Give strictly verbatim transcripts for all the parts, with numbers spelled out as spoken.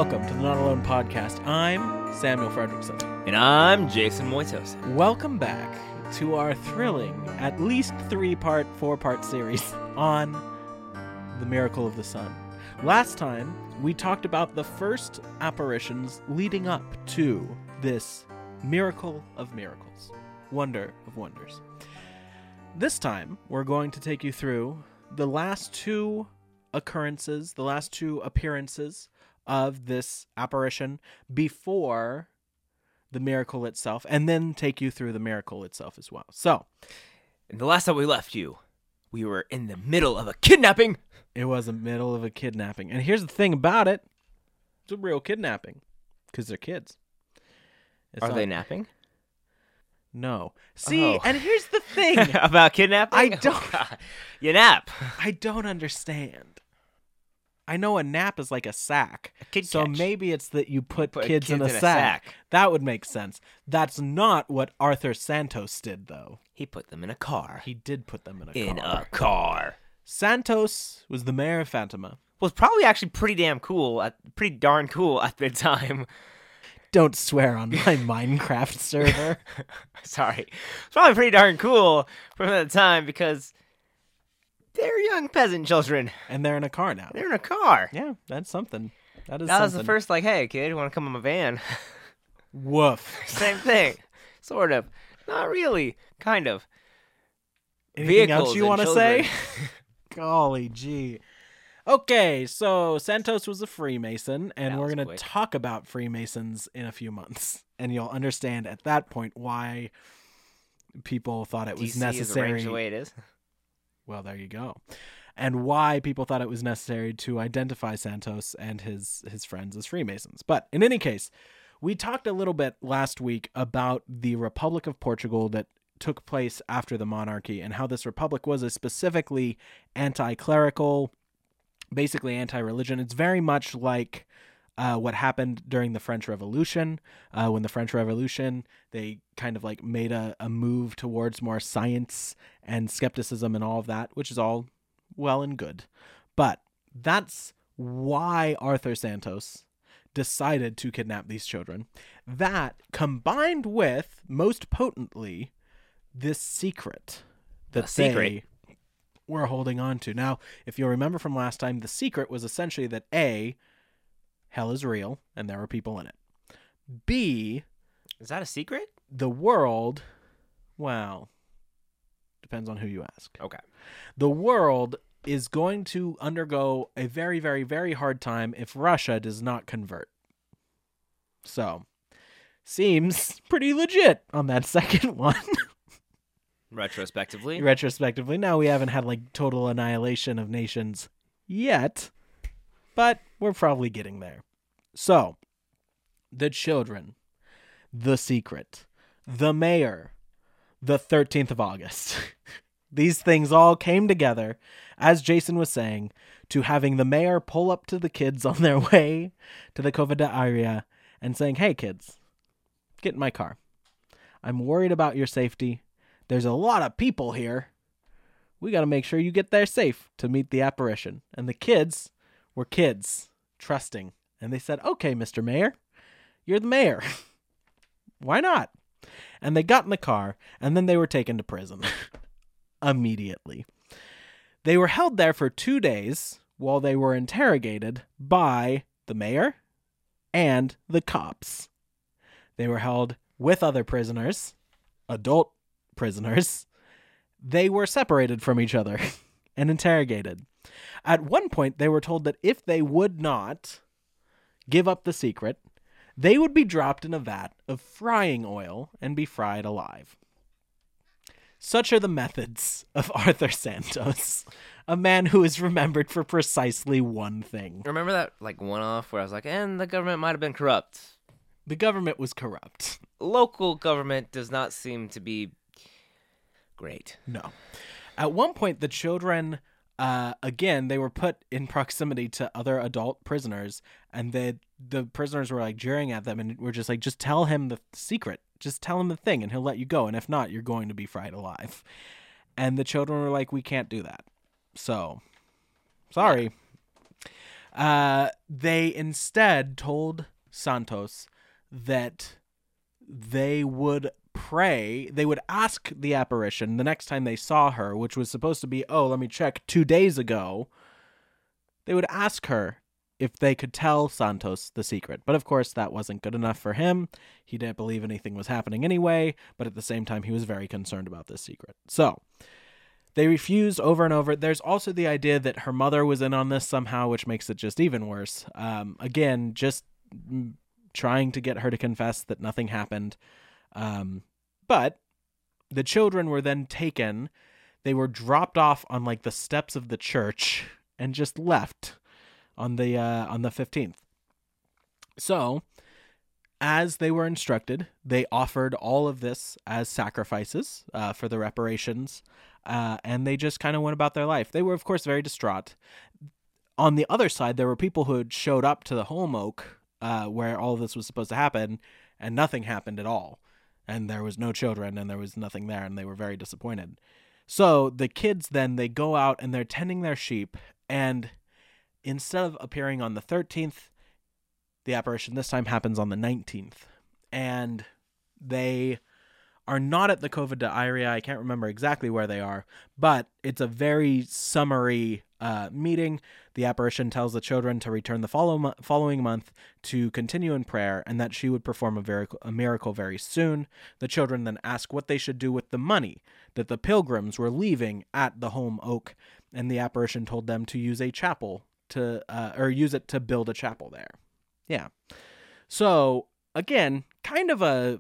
welcome to the Not Alone podcast. I'm Samuel Fredrickson. And I'm Jason Moitos. Welcome back to our thrilling, at least three-part, four-part series on the miracle of the sun. Last time, we talked about the first apparitions leading up to this miracle of miracles, wonder of wonders. This time, we're going to take you through the last two occurrences, the last two appearances of this apparition before the miracle itself, and then take you through the miracle itself as well. So, And the last time we left you, we were in the middle of a kidnapping. it was the middle of a kidnapping. And here's the thing about it. It's a real kidnapping. Because they're kids. It's Are not- they napping? No. See, Oh. and here's the thing. About kidnapping? I don't- Oh, God. You nap. I don't understand. I know a nap is like a sack. A kid so catch. maybe it's that you put, Put kids, in, a, sack. sack. That would make sense. That's not what Arthur Santos did, though. He put them in a car. He did put them in a in car. a car. Santos was the mayor of Fatima. Was probably actually pretty damn cool, at, pretty darn cool at the time. Don't swear on my Minecraft server. Sorry. It's probably pretty darn cool from the time because they're young peasant children. And they're in a car now. They're in a car. Yeah, that's something. That is That was something. the first, like, hey, kid, you want to come in my van? Woof. Same thing. Sort of. Not really. Kind of. Anything else Vehicles you and want to children. say? Golly gee. Okay, so Santos was a Freemason, and That we're was going to quick. talk about Freemasons in a few months. And you'll understand at that point why people thought it was D C is necessary. arranged the way it is. Well, there you go. And why people thought it was necessary to identify Santos and his his friends as Freemasons. But in any case, we talked a little bit last week about the Republic of Portugal that took place after the monarchy and how this republic was a specifically anti-clerical, basically anti-religion. It's very much like uh, what happened during the French Revolution. Uh, when the French Revolution, they kind of like made a, a move towards more science and skepticism and all of that, which is all well and good. But that's why Arthur Santos decided to kidnap these children. That, combined with, most potently, this secret that The secret. they were holding on to. Now, if you'll remember from last time, the secret was essentially that A, hell is real, and there are people in it. B, Is that a secret? the world, well, depends on who you ask. Okay. The world is going to undergo a very, very, very hard time if Russia does not convert. So, seems pretty legit on that second one. Retrospectively. Retrospectively. Now, we haven't had like total annihilation of nations yet, but we're probably getting there. So, the children, the secret, the mayor, the thirteenth of August. These things all came together, as Jason was saying, to having the mayor pull up to the kids on their way to the Cova da Iria and saying, hey, kids, get in my car. I'm worried about your safety. There's a lot of people here. We got to make sure you get there safe to meet the apparition. And the kids were kids, trusting. And they said, okay, Mister Mayor, you're the mayor. Why not? And they got in the car, and then they were taken to prison immediately. They were held there for two days while they were interrogated by the mayor and the cops. They were held with other prisoners, adult prisoners. They were separated from each other and interrogated. At one point, they were told that if they would not give up the secret, they would be dropped in a vat of frying oil and be fried alive. Such are the methods of Arthur Santos, a man who is remembered for precisely one thing. Remember that like one-off where I was like, and the government might have been corrupt. The government was corrupt. Local government does not seem to be great. No. At one point, the children, uh, again, they were put in proximity to other adult prisoners, and the the prisoners were like jeering at them, and were just like, just tell him the secret. Just tell him the thing, and he'll let you go. And if not, you're going to be fried alive. And the children were like, we can't do that. So, sorry. Uh, they instead told Santos that they would pray, they would ask the apparition the next time they saw her, which was supposed to be, oh, let me check, two days ago. They would ask her if they could tell Santos the secret. But of course, that wasn't good enough for him. He didn't believe anything was happening anyway, but at the same time, he was very concerned about this secret. So they refused over and over. There's also the idea that her mother was in on this somehow, which makes it just even worse. Um, again, just trying to get her to confess that nothing happened. Um, but the children were then taken. They were dropped off on like the steps of the church and just left on the uh, on the fifteenth. So, as they were instructed, they offered all of this as sacrifices uh, for the reparations, uh, and they just kind of went about their life. They were, of course, very distraught. On the other side, there were people who had showed up to the Holm Oak uh, where all of this was supposed to happen, and nothing happened at all. And there was no children, and there was nothing there, and they were very disappointed. So the kids then, they go out, and they're tending their sheep, and instead of appearing on the thirteenth, the apparition this time happens on the nineteenth. And they are not at the Cova de Iria. I can't remember exactly where they are, but it's a very summary uh, meeting. The apparition tells the children to return the follow- following month to continue in prayer, and that she would perform a, very, a miracle very soon. The children then ask what they should do with the money that the pilgrims were leaving at the Holm Oak, and the apparition told them to use a chapel to, uh, or use it to build a chapel there. Yeah. So again, kind of a,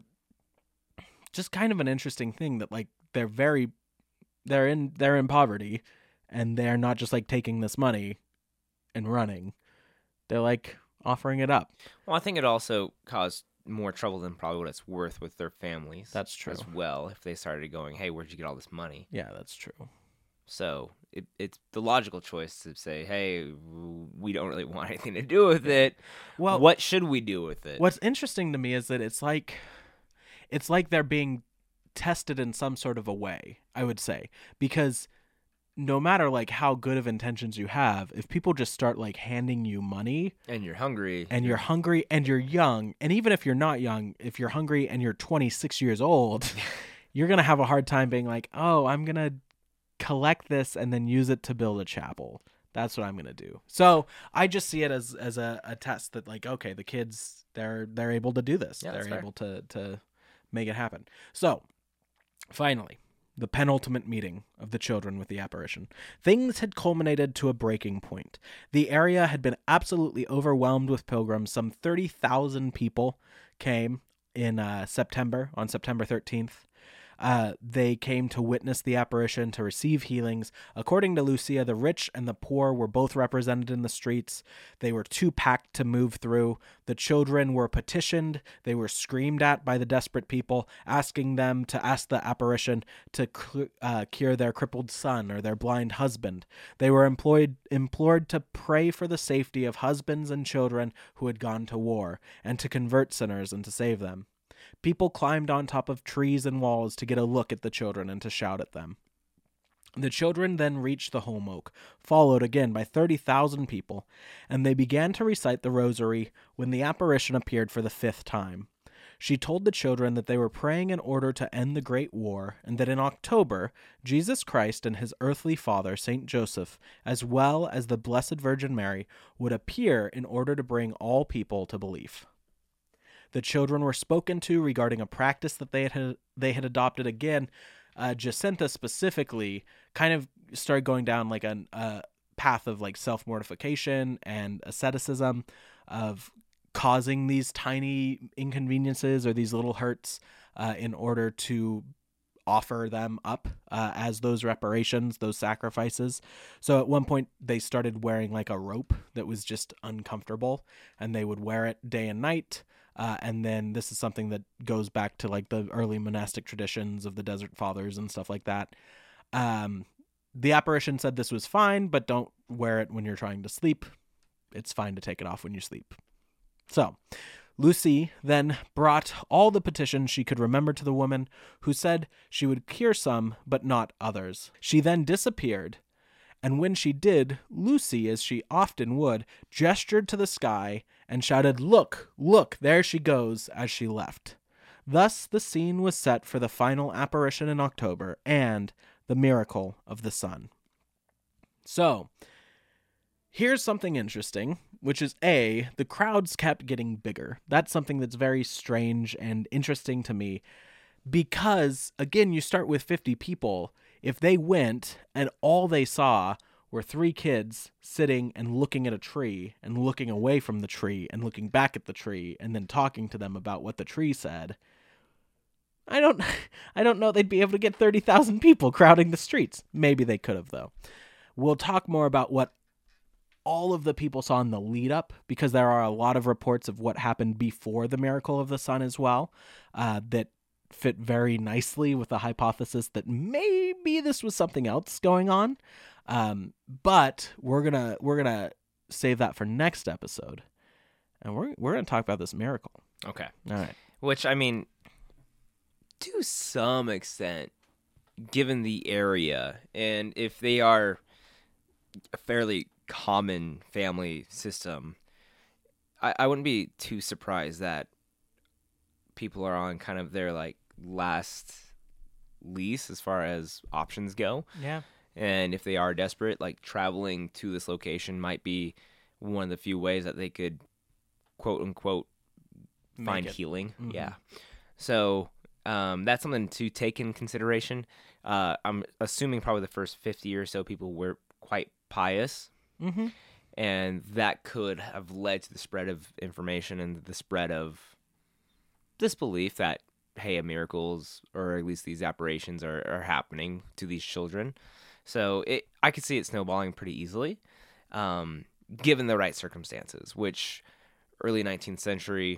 just kind of an interesting thing that like they're very, they're in, they're in poverty, and they're not just like taking this money and running. They're like offering it up. Well, I think it also caused more trouble than probably what it's worth with their families. That's true. As well, if they started going, hey, where'd you get all this money? Yeah, that's true. So it, it's the logical choice to say, hey, we don't really want anything to do with it. Well, what should we do with it? What's interesting to me is that it's like, it's like they're being tested in some sort of a way, I would say, because no matter like how good of intentions you have, if people just start like handing you money and you're hungry and you're hungry and you're young, and even if you're not young, if you're hungry and you're twenty-six years old, you're going to have a hard time being like, oh, I'm going to collect this and then use it to build a chapel. That's what I'm going to do. So I just see it as, as a, a test that like, okay, the kids, they're, they're able to do this. Yeah, they're able to, to make it happen. So finally, the penultimate meeting of the children with the apparition. Things had culminated to a breaking point. The area had been absolutely overwhelmed with pilgrims. Some thirty thousand people came in uh, September, on September thirteenth. Uh, they came to witness the apparition, to receive healings. According to Lucia, the rich and the poor were both represented in the streets. They were too packed to move through. The children were petitioned. They were screamed at by the desperate people, asking them to ask the apparition to uh, cure their crippled son or their blind husband. They were employed, implored to pray for the safety of husbands and children who had gone to war, and to convert sinners and to save them. People climbed on top of trees and walls to get a look at the children and to shout at them. The children then reached the Holm Oak, followed again by thirty thousand people, and they began to recite the rosary when the apparition appeared for the fifth time. She told the children that they were praying in order to end the Great War, and that in October, Jesus Christ and his earthly father, Saint Joseph, as well as the Blessed Virgin Mary, would appear in order to bring all people to belief. The children were spoken to regarding a practice that they had they had adopted. Again, uh, Jacinta specifically kind of started going down like a, a path of like self-mortification and asceticism, of causing these tiny inconveniences or these little hurts uh, in order to offer them up uh, as those reparations, those sacrifices. So at one point they started wearing like a rope that was just uncomfortable, and they would wear it day and night. Uh, and then this is something that goes back to like the early monastic traditions of the Desert Fathers and stuff like that. Um, the apparition said this was fine, but don't wear it when you're trying to sleep. It's fine to take it off when you sleep. So Lucy then brought all the petitions she could remember to the woman, who said she would cure some, but not others. She then disappeared, And when she did, Lucy, as she often would, gestured to the sky and shouted, "Look, look, there she goes," as she left. Thus the scene was set for the final apparition in October and the miracle of the sun. So, here's something interesting, which is A, the crowds kept getting bigger. That's something that's very strange and interesting to me because, again, you start with fifty people. If they went and all they saw were three kids sitting and looking at a tree and looking away from the tree and looking back at the tree and then talking to them about what the tree said, I don't I don't know they'd be able to get thirty thousand people crowding the streets. Maybe they could have, though. We'll talk more about what all of the people saw in the lead up, because there are a lot of reports of what happened before the miracle of the sun as well, uh, that fit very nicely with the hypothesis that maybe this was something else going on. Um, but we're gonna we're gonna save that for next episode, and we're we're gonna talk about this miracle. Okay. All right. Which, I mean, to some extent, given the area, and if they are a fairly common family system, I, I wouldn't be too surprised that people are on kind of their like last lease as far as options go. Yeah. And if they are desperate, like traveling to this location might be one of the few ways that they could, quote unquote, Make find it. healing. Mhm. Yeah. So um, that's something to take in consideration. Uh, I'm assuming probably the first fifty or so people were quite pious. Mm-hmm. And that could have led to the spread of information and the spread of disbelief that, hey, miracles, or at least these apparitions are, are happening to these children. So it, I could see it snowballing pretty easily, um, given the right circumstances, which early nineteenth century,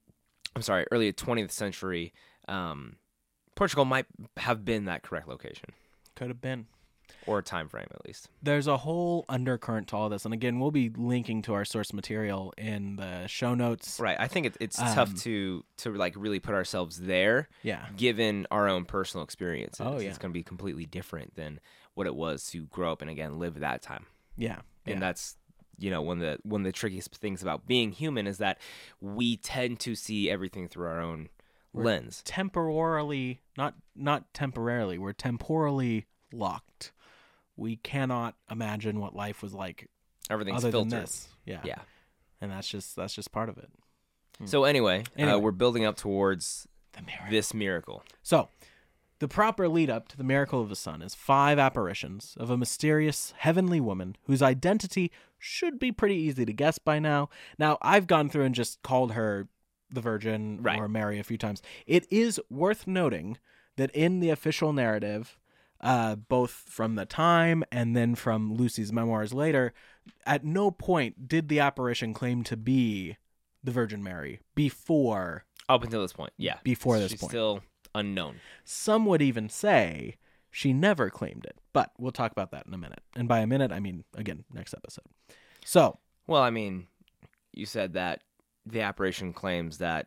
I'm sorry, early twentieth century, um, Portugal might have been that correct location. Could have been. Or time frame, at least. There's a whole undercurrent to all this. And again, we'll be linking to our source material in the show notes. Right. I think it, it's Um, tough to, to like really put ourselves there, Yeah. given our own personal experiences. Oh, yeah. It's going to be completely different than what it was to grow up and, again, live that time. Yeah. And yeah. that's, you know, one of the one of the trickiest things about being human is that we tend to see everything through our own We're lens. temporarily, not not temporarily, we're temporally locked. We cannot imagine what life was like Everything's other filtered. than this. Yeah. Yeah. And that's just that's just part of it. So anyway, Anyway. Uh, we're building up towards The miracle. this miracle. So, the proper lead up to the miracle of the sun is five apparitions of a mysterious heavenly woman whose identity should be pretty easy to guess by now. Now, I've gone through and just called her the Virgin Right. or Mary a few times. It is worth noting that in the official narrative, uh, both from the time and then from Lucy's memoirs later, at no point did the apparition claim to be the Virgin Mary before Up until this point, yeah. Before this She's point. still unknown. Some would even say she never claimed it, but we'll talk about that in a minute. And by a minute, I mean, again, next episode. So, Well, I mean, you said that the apparition claims that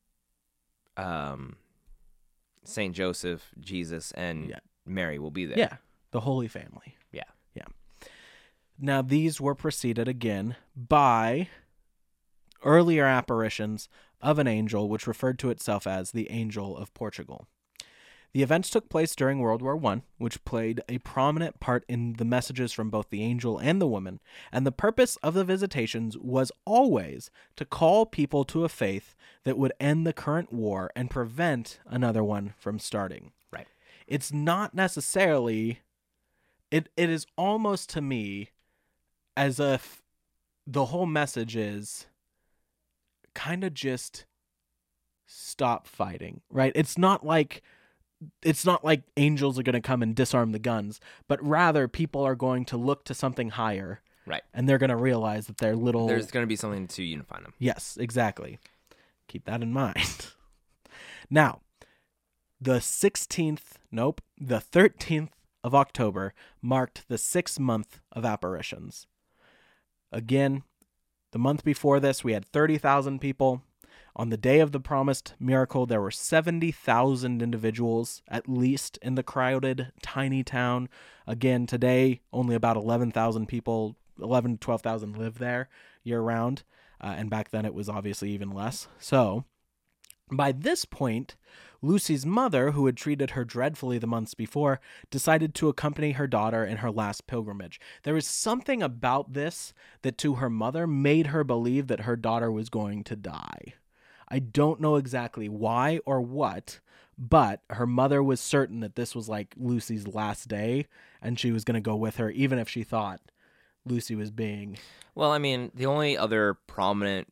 um, Saint Joseph, Jesus, and Yeah. Mary will be there. yeah, the Holy Family. Yeah. Yeah. Now, these were preceded again by earlier apparitions of an angel, which referred to itself as the Angel of Portugal. The events took place during World War One, which played a prominent part in the messages from both the angel and the woman, and the purpose of the visitations was always to call people to a faith that would end the current war and prevent another one from starting. Right. It's not necessarily, it it is almost to me as if the whole message is kind of just stop fighting, right? It's not like it's not like angels are going to come and disarm the guns, but rather people are going to look to something higher, Right. and they're going to realize that their little There's going to be something to unify them. Yes, exactly. Keep that in mind. Now, the sixteenth, nope, the thirteenth of October marked the sixth month of apparitions. Again, the month before this, we had thirty thousand people. On the day of the promised miracle, there were seventy thousand individuals, at least, in the crowded, tiny town. Again, today, only about eleven thousand people, eleven to twelve thousand live there year-round. Uh, and back then, it was obviously even less. So, by this point, Lucy's mother, who had treated her dreadfully the months before, decided to accompany her daughter in her last pilgrimage. There was something about this that to her mother made her believe that her daughter was going to die. I don't know exactly why or what, but her mother was certain that this was like Lucy's last day and she was going to go with her, even if she thought Lucy was being... Well, I mean, the only other prominent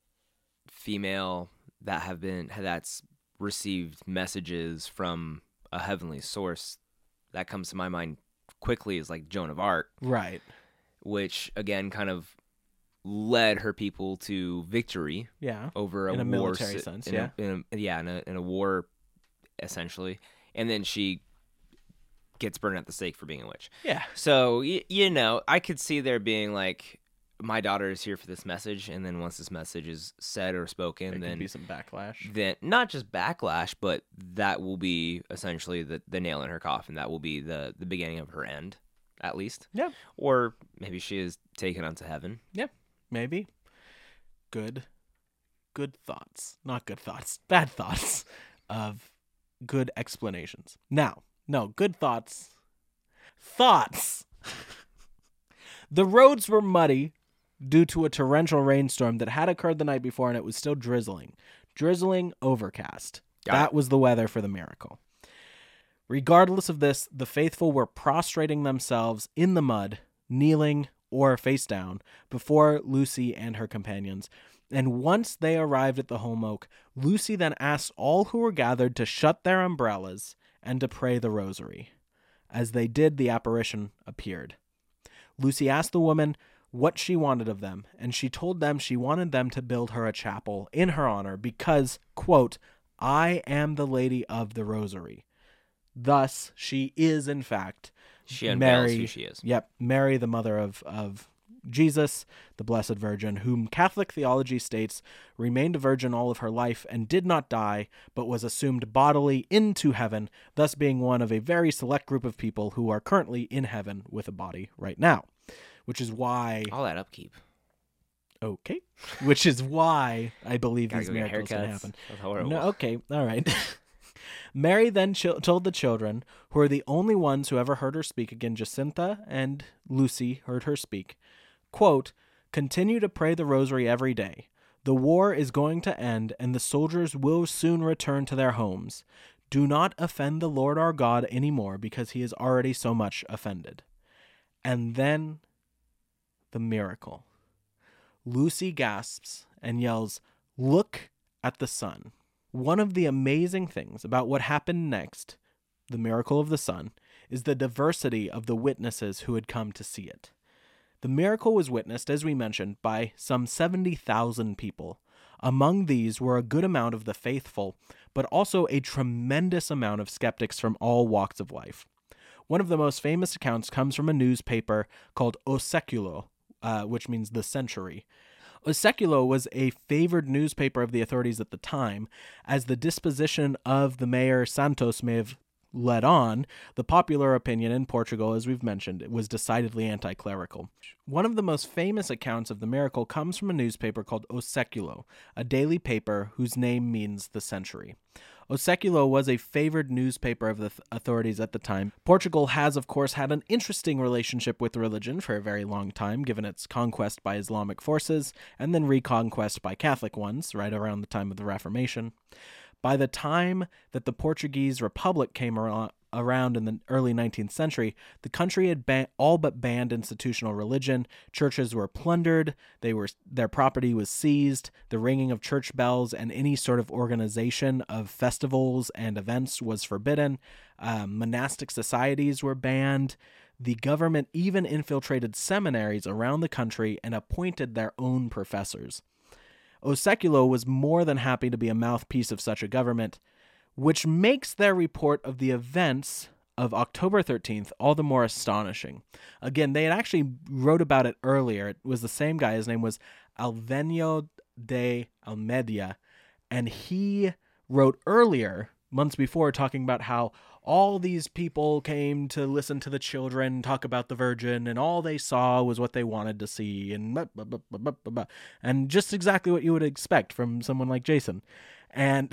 female that have been that's received messages from a heavenly source that comes to my mind quickly is like Joan of Arc, right? Which again kind of led her people to victory, yeah, over a, in a war, military sense, in yeah, a, in a, yeah, in a, in a war, essentially, and then she gets burned at the stake for being a witch. Yeah. So y- you know, I could see there being like, my daughter is here for this message, and then once this message is said or spoken, there then could be some backlash. Then not just backlash, but that will be essentially the, the nail in her coffin. That will be the, the beginning of her end, at least. Yeah. Or maybe she is taken unto heaven. Yeah, maybe. Good, good thoughts. Not good thoughts. Bad thoughts of good explanations. Now, no, good thoughts. Thoughts. The roads were muddy due to a torrential rainstorm that had occurred the night before, and it was still drizzling. Drizzling, overcast. Got that it. was the weather for the miracle. Regardless of this, the faithful were prostrating themselves in the mud, kneeling or face down, before Lucy and her companions. And once they arrived at the holm oak, Lucy then asked all who were gathered to shut their umbrellas and to pray the rosary. As they did, the apparition appeared. Lucy asked the woman what she wanted of them, and she told them she wanted them to build her a chapel in her honor because, quote, I am the Lady of the Rosary. Thus, she is, in fact, She unveils Mary, who she is. Yep, Mary, the mother of, of Jesus, the Blessed Virgin, whom Catholic theology states remained a virgin all of her life and did not die, but was assumed bodily into heaven, thus being one of a very select group of people who are currently in heaven with a body right now. Which is why... All that upkeep. Okay. Which is why I believe Gotta these go get miracles can haircuts. happen. That's horrible. No, okay. All right. Mary then ch- told the children, who are the only ones who ever heard her speak, again, Jacinta and Lucy heard her speak, quote, continue to pray the rosary every day. The war is going to end, and the soldiers will soon return to their homes. Do not offend the Lord our God anymore, because he is already so much offended. And then... the miracle. Lucy gasps and yells, look at the sun. One of the amazing things about what happened next, the miracle of the sun, is the diversity of the witnesses who had come to see it. The miracle was witnessed, as we mentioned, by some seventy thousand people. Among these were a good amount of the faithful, but also a tremendous amount of skeptics from all walks of life. One of the most famous accounts comes from a newspaper called O Século, Uh, which means the century. O Século was a favored newspaper of the authorities at the time, as the disposition of the mayor Santos may have led on. The popular opinion in Portugal, as we've mentioned, was decidedly anti-clerical. One of the most famous accounts of the miracle comes from a newspaper called O Século, a daily paper whose name means the century. O Século was a favored newspaper of the th- authorities at the time. Portugal has, of course, had an interesting relationship with religion for a very long time, given its conquest by Islamic forces and then reconquest by Catholic ones, right around the time of the Reformation. By the time that the Portuguese Republic came around, around in the early nineteenth century, the country had ban- all but banned institutional religion. Churches were plundered, they were their property was seized, the ringing of church bells and any sort of organization of festivals and events was forbidden. Um, monastic societies were banned. The government even infiltrated seminaries around the country and appointed their own professors. O Século was more than happy to be a mouthpiece of such a government, which makes their report of the events of October thirteenth all the more astonishing. Again, they had actually wrote about it earlier. It was the same guy. His name was Alvenio de Almeida, And he wrote earlier, months before, talking about how all these people came to listen to the children talk about the Virgin, and all they saw was what they wanted to see, and blah, blah, blah, blah, blah, blah. And just exactly what you would expect from someone like Jason. And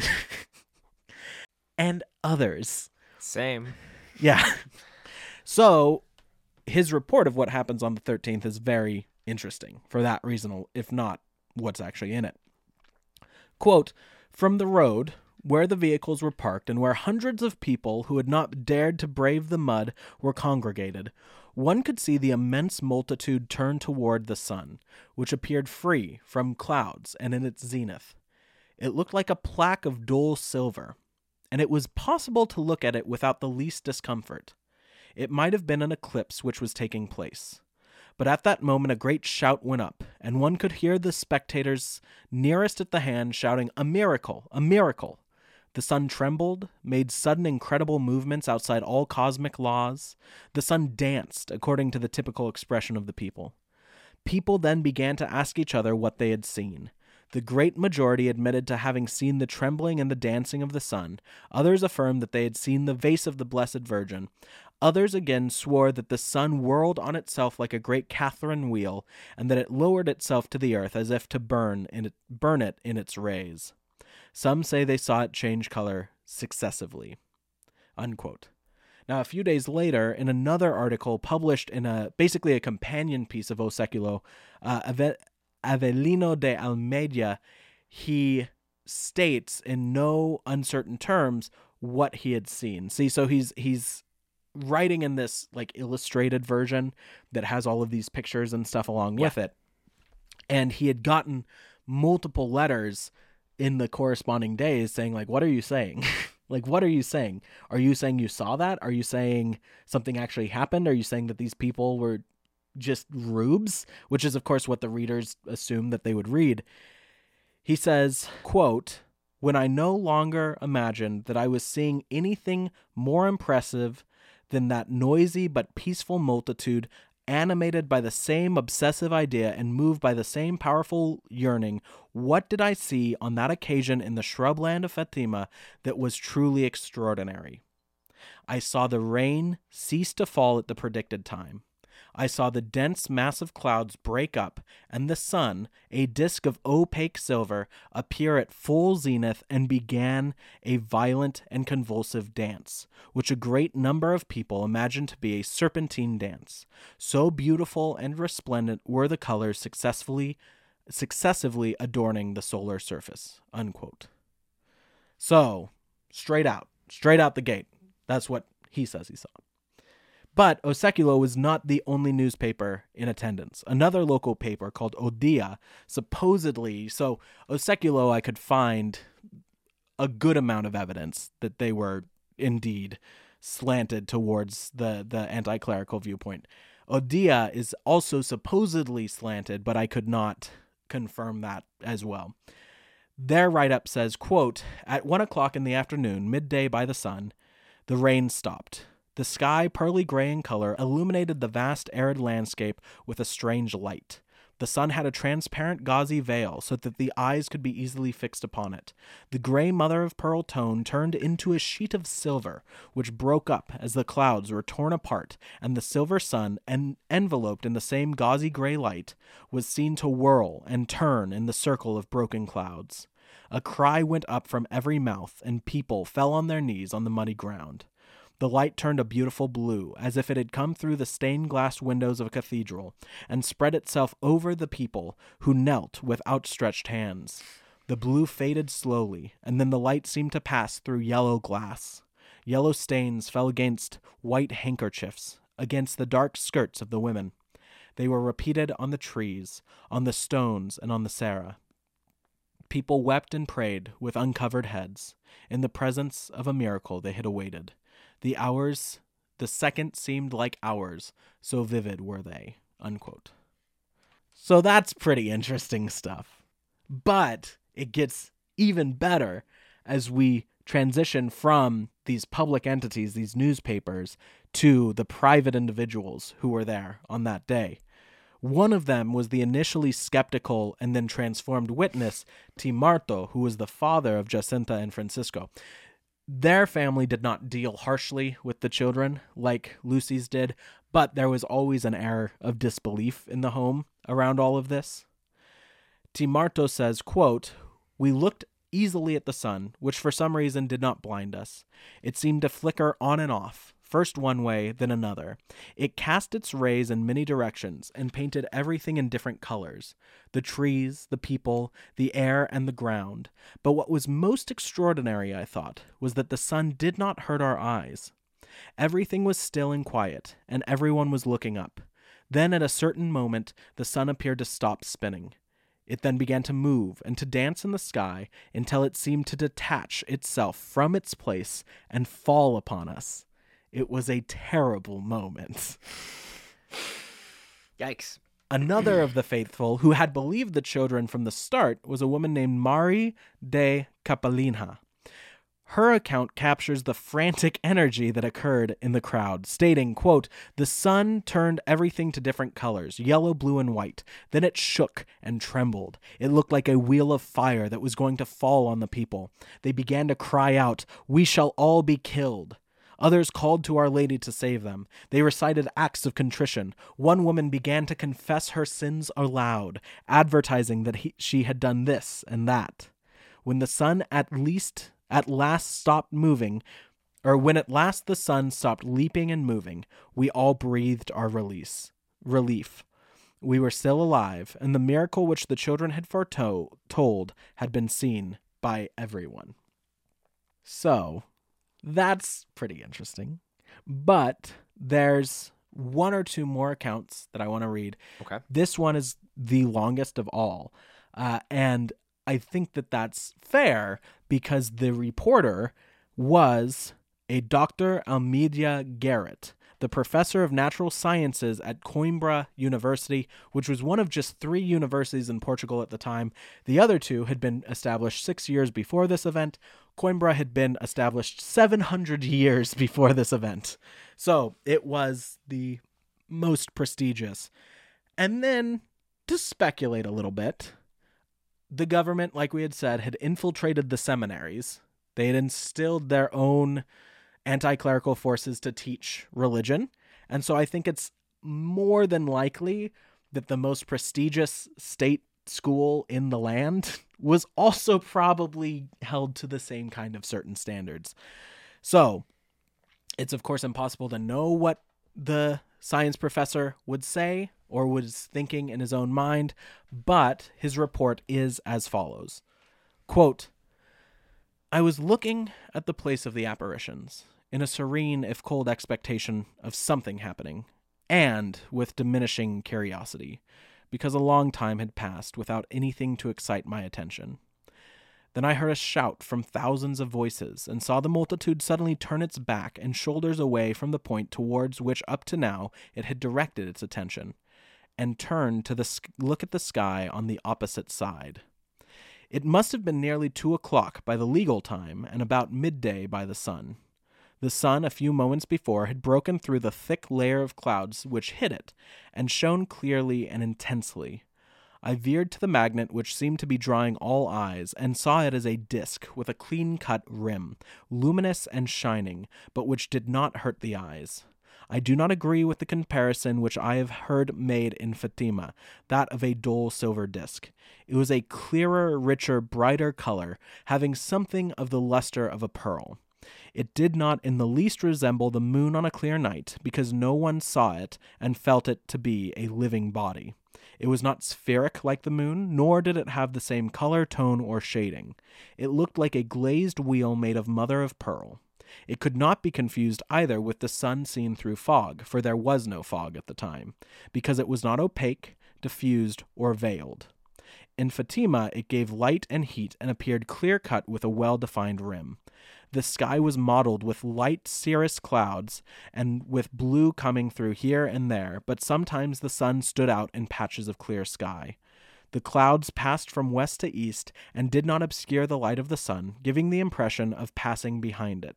and others. Same. Yeah. So his report of what happens on the thirteenth is very interesting for that reason, if not what's actually in it. Quote, "From the road where the vehicles were parked and where hundreds of people who had not dared to brave the mud were congregated, one could see the immense multitude turn toward the sun, which appeared free from clouds and in its zenith. It looked like a plaque of dull silver, and it was possible to look at it without the least discomfort. It might have been an eclipse which was taking place. But at that moment a great shout went up, and one could hear the spectators nearest at the hand shouting, 'A miracle! A miracle!' The sun trembled, made sudden incredible movements outside all cosmic laws. The sun danced, according to the typical expression of the people. People then began to ask each other what they had seen. The great majority admitted to having seen the trembling and the dancing of the sun. Others affirmed that they had seen the face of the Blessed Virgin. Others again swore that the sun whirled on itself like a great Catherine wheel, and that it lowered itself to the earth as if to burn in it, burn it in its rays. Some say they saw it change color successively." Unquote. Now, a few days later, in another article published in a basically a companion piece of O Seculo, uh, Ave- Avelino de Almeida, he states in no uncertain terms what he had seen. See, so he's he's writing in this like illustrated version that has all of these pictures and stuff along Yeah. with it. And he had gotten multiple letters in the corresponding days saying like, what are you saying? Like, what are you saying? Are you saying you saw that? Are you saying something actually happened? Are you saying that these people were just rubes? Which is, of course, what the readers assume that they would read. He says, quote, "When I no longer imagined that I was seeing anything more impressive than that noisy but peaceful multitude, animated by the same obsessive idea and moved by the same powerful yearning, what did I see on that occasion in the shrubland of Fatima that was truly extraordinary? I saw the rain cease to fall at the predicted time. I saw the dense mass of clouds break up, and the sun, a disk of opaque silver, appear at full zenith and began a violent and convulsive dance, which a great number of people imagined to be a serpentine dance. So beautiful and resplendent were the colors successfully, successively adorning the solar surface." Unquote. So, straight out, straight out the gate, that's what he says he saw. But O Seculo was not the only newspaper in attendance. Another local paper called O Dia supposedly, so O Seculo I could find a good amount of evidence that they were indeed slanted towards the, the anti-clerical viewpoint. O Dia is also supposedly slanted, but I could not confirm that as well. Their write-up says, quote, "At one o'clock in the afternoon, midday by the sun, the rain stopped. The sky, pearly gray in color, illuminated the vast arid landscape with a strange light. The sun had a transparent gauzy veil so that the eyes could be easily fixed upon it. The gray mother of pearl tone turned into a sheet of silver, which broke up as the clouds were torn apart, and the silver sun, en- enveloped in the same gauzy gray light, was seen to whirl and turn in the circle of broken clouds. A cry went up from every mouth, and people fell on their knees on the muddy ground. The light turned a beautiful blue, as if it had come through the stained glass windows of a cathedral, and spread itself over the people, who knelt with outstretched hands. The blue faded slowly, and then the light seemed to pass through yellow glass. Yellow stains fell against white handkerchiefs, against the dark skirts of the women. They were repeated on the trees, on the stones, and on the Sarah. People wept and prayed with uncovered heads, in the presence of a miracle they had awaited. The hours, the seconds seemed like hours, so vivid were they." Unquote. So that's pretty interesting stuff. But it gets even better as we transition from these public entities, these newspapers, to the private individuals who were there on that day. One of them was the initially skeptical and then transformed witness, Timarto, who was the father of Jacinta and Francisco. Their family did not deal harshly with the children like Lucy's did, but there was always an air of disbelief in the home around all of this. Timarto says, quote, "We looked easily at the sun, which for some reason did not blind us. It seemed to flicker on and off, first one way, then another. It cast its rays in many directions and painted everything in different colors, the trees, the people, the air, and the ground. But what was most extraordinary, I thought, was that the sun did not hurt our eyes. Everything was still and quiet, and everyone was looking up. Then at a certain moment, the sun appeared to stop spinning. It then began to move and to dance in the sky until it seemed to detach itself from its place and fall upon us. It was a terrible moment." Yikes. Another of the faithful who had believed the children from the start was a woman named Mari de Capelinha. Her account captures the frantic energy that occurred in the crowd, stating, quote, "The sun turned everything to different colors, yellow, blue, and white. Then it shook and trembled. It looked like a wheel of fire that was going to fall on the people. They began to cry out, 'We shall all be killed.' Others called to Our Lady to save them. They recited acts of contrition. One woman began to confess her sins aloud, advertising that he, she had done this and that. When the sun at least at last stopped moving, or when at last the sun stopped leaping and moving, we all breathed our release, relief. We were still alive, and the miracle which the children had foretold had been seen by everyone." So, that's pretty interesting. But there's one or two more accounts that I want to read. Okay. This one is the longest of all. Uh, and I think that that's fair because the reporter was a Doctor Almeida Garrett, the professor of natural sciences at Coimbra University, which was one of just three universities in Portugal at the time. The other two had been established six years before this event. Coimbra had been established seven hundred years before this event. So it was the most prestigious. And then, to speculate a little bit, the government, like we had said, had infiltrated the seminaries. They had instilled their own anti-clerical forces to teach religion. And so I think it's more than likely that the most prestigious state school in the land was also probably held to the same kind of certain standards. So it's, of course, impossible to know what the science professor would say or was thinking in his own mind, but his report is as follows. Quote, "I was looking at the place of the apparitions, in a serene, if cold, expectation of something happening, and with diminishing curiosity, because a long time had passed without anything to excite my attention. Then I heard a shout from thousands of voices, and saw the multitude suddenly turn its back and shoulders away from the point towards which up to now it had directed its attention, and turn to the look at the sky on the opposite side. It must have been nearly two o'clock by the legal time, and about midday by the sun. The sun, a few moments before, had broken through the thick layer of clouds which hid it, and shone clearly and intensely. I veered to the magnet which seemed to be drawing all eyes, and saw it as a disk with a clean-cut rim, luminous and shining, but which did not hurt the eyes. I do not agree with the comparison which I have heard made in Fatima, that of a dull silver disk. It was a clearer, richer, brighter color, having something of the luster of a pearl. It did not in the least resemble the moon on a clear night, because no one saw it and felt it to be a living body. It was not spheric like the moon, nor did it have the same color, tone, or shading. It looked like a glazed wheel made of mother of pearl. It could not be confused either with the sun seen through fog, for there was no fog at the time, because it was not opaque, diffused, or veiled. In Fatima, it gave light and heat and appeared clear-cut with a well-defined rim. The sky was mottled with light cirrus clouds and with blue coming through here and there, but sometimes the sun stood out in patches of clear sky. The clouds passed from west to east and did not obscure the light of the sun, giving the impression of passing behind it.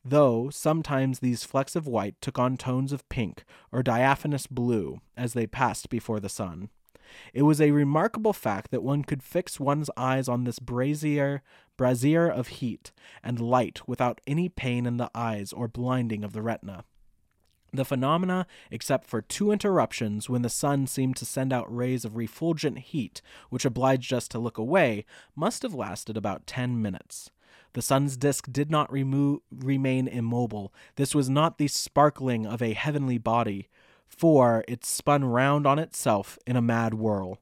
though sometimes these flecks of white took on tones of pink or diaphanous blue as they passed before the sun. It was a remarkable fact that one could fix one's eyes on this brazier, brazier of heat and light without any pain in the eyes or blinding of the retina. The phenomena, except for two interruptions when the sun seemed to send out rays of refulgent heat which obliged us to look away, must have lasted about ten minutes. The sun's disk did not remo- remain immobile. This was not the sparkling of a heavenly body, for it spun round on itself in a mad whirl.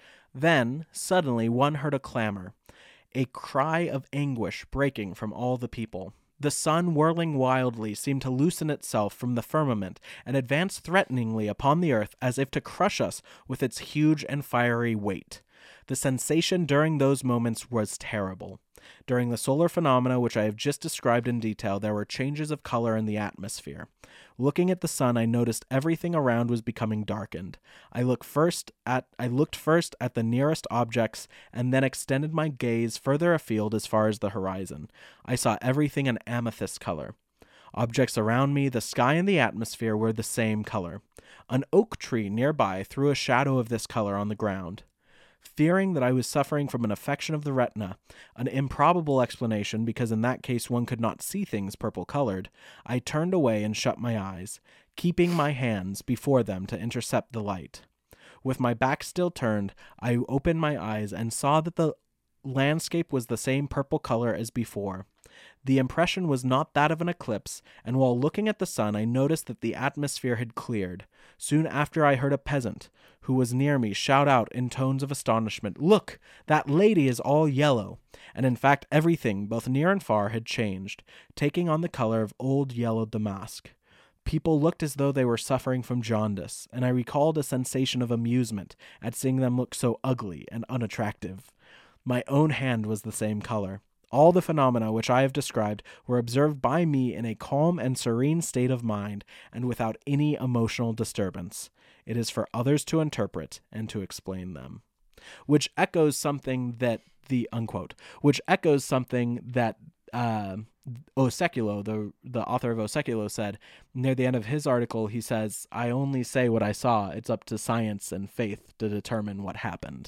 Then, suddenly, one heard a clamor, a cry of anguish breaking from all the people. The sun, whirling wildly, seemed to loosen itself from the firmament and advance threateningly upon the earth as if to crush us with its huge and fiery weight. The sensation during those moments was terrible. During the solar phenomena which I have just described in detail, there were changes of color in the atmosphere. Looking at the sun, I noticed everything around was becoming darkened. I looked first at I looked first at the nearest objects, and then extended my gaze further afield as far as the horizon. I saw everything an amethyst color. Objects around me, the sky and the atmosphere were the same color. An oak tree nearby threw a shadow of this color on the ground. Fearing that I was suffering from an affection of the retina, an improbable explanation because in that case one could not see things purple-colored, I turned away and shut my eyes, keeping my hands before them to intercept the light. With my back still turned, I opened my eyes and saw that the landscape was the same purple color as before. The impression was not that of an eclipse, and while looking at the sun, I noticed that the atmosphere had cleared. Soon after I heard a peasant, who was near me, shout out in tones of astonishment, "Look, that lady is all yellow!" And in fact everything, both near and far, had changed, taking on the color of old yellow damask. People looked as though they were suffering from jaundice, and I recalled a sensation of amusement at seeing them look so ugly and unattractive. My own hand was the same color. All the phenomena which I have described were observed by me in a calm and serene state of mind, and without any emotional disturbance. It is for others to interpret and to explain them. Which echoes something that the unquote, which echoes something that uh, O Seculo, the the author of O Seculo, said near the end of his article. He says, "I only say what I saw. It's up to science and faith to determine what happened."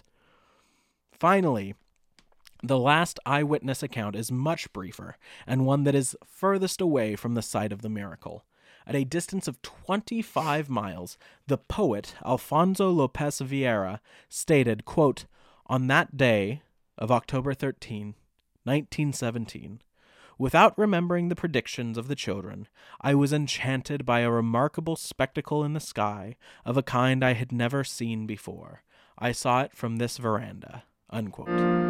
Finally, the last eyewitness account is much briefer, and one that is furthest away from the site of the miracle. At a distance of twenty-five miles, the poet Alfonso Lopez Vieira stated, quote, "On that day of October thirteenth, nineteen seventeen, without remembering the predictions of the children, I was enchanted by a remarkable spectacle in the sky of a kind I had never seen before. I saw it from this veranda." Unquote.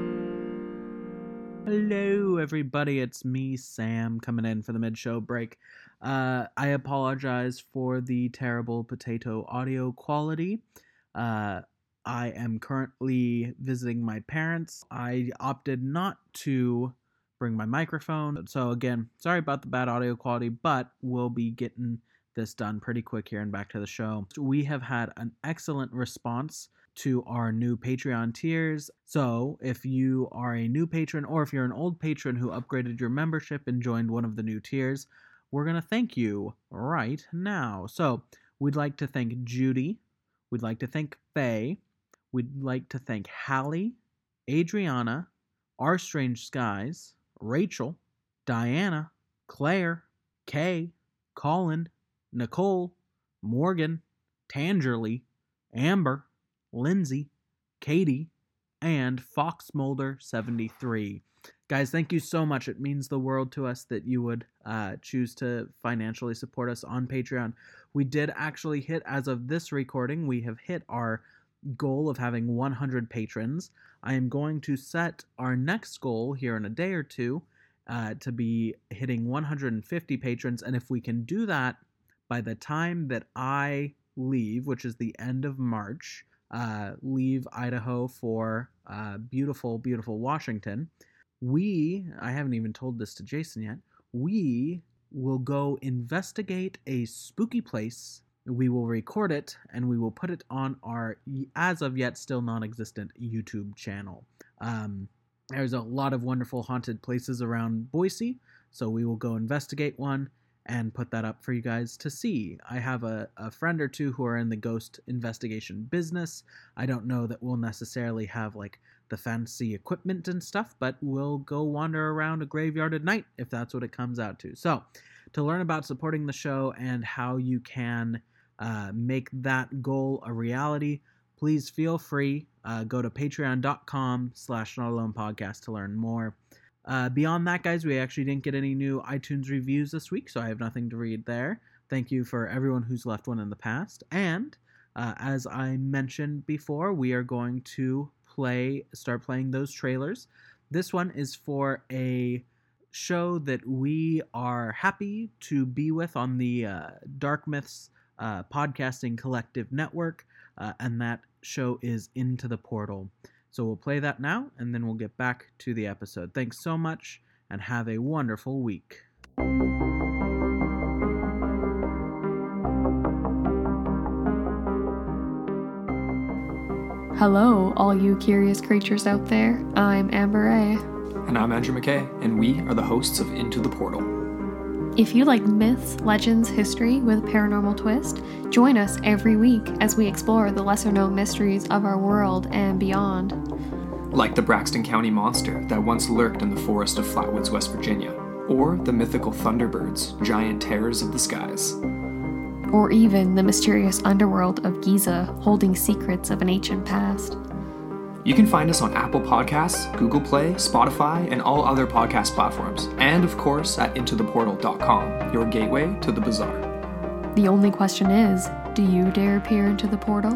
Hello, everybody. It's me, Sam, coming in for the mid-show break. Uh, I apologize for the terrible potato audio quality. Uh, I am currently visiting my parents. I opted not to bring my microphone. So again, sorry about the bad audio quality, but we'll be getting this done pretty quick here and back to the show. We have had an excellent response to our new Patreon tiers. So if you are a new patron, or if you're an old patron who upgraded your membership and joined one of the new tiers, we're going to thank you right now. So we'd like to thank Judy. We'd like to thank Faye. We'd like to thank Hallie, Adriana, Our Strange Skies, Rachel, Diana, Claire, Kay, Colin, Nicole, Morgan, Tangerly, Amber, Lindsay, Katie, and Foxmolder seventy-three. Guys, thank you so much. It means the world to us that you would uh, choose to financially support us on Patreon. We did actually hit, as of this recording, we have hit our goal of having one hundred patrons. I am going to set our next goal here in a day or two uh, to be hitting one hundred fifty patrons, and if we can do that by the time that I leave, which is the end of March, uh, leave Idaho for uh, beautiful, beautiful Washington, we, I haven't even told this to Jason yet, we will go investigate a spooky place. We will record it, and we will put it on our, as of yet, still non-existent YouTube channel. Um, there's a lot of wonderful haunted places around Boise, So we will go investigate one and put that up for you guys to see. I have a, a friend or two who are in the ghost investigation business. I don't know that we'll necessarily have like the fancy equipment and stuff, but we'll go wander around a graveyard at night if that's what it comes out to. So to learn about supporting the show and how you can uh, make that goal a reality, please feel free. Uh, go to patreon.com slash not alone podcast to learn more. Uh, beyond that, guys, we actually didn't get any new iTunes reviews this week, so I have nothing to read there. Thank you for everyone who's left one in the past. And uh, as I mentioned before, we are going to play, start playing those trailers. This one is for a show that we are happy to be with on the uh, Dark Myths uh, Podcasting Collective Network, uh, and that show is Into the Portal. So we'll play that now, and then we'll get back to the episode. Thanks so much, and have a wonderful week. Hello, all you curious creatures out there. I'm Amber A. And I'm Andrew McKay, and we are the hosts of Into the Portal. If you like myths, legends, history with a paranormal twist, join us every week as we explore the lesser-known mysteries of our world and beyond. Like the Braxton County monster that once lurked in the forest of Flatwoods, West Virginia, or the mythical Thunderbirds, giant terrors of the skies. Or even the mysterious underworld of Giza, holding secrets of an ancient past. You can find us on Apple Podcasts, Google Play, Spotify, and all other podcast platforms. And of course at into the portal dot com, your gateway to the bizarre. The only question is, do you dare peer into the portal?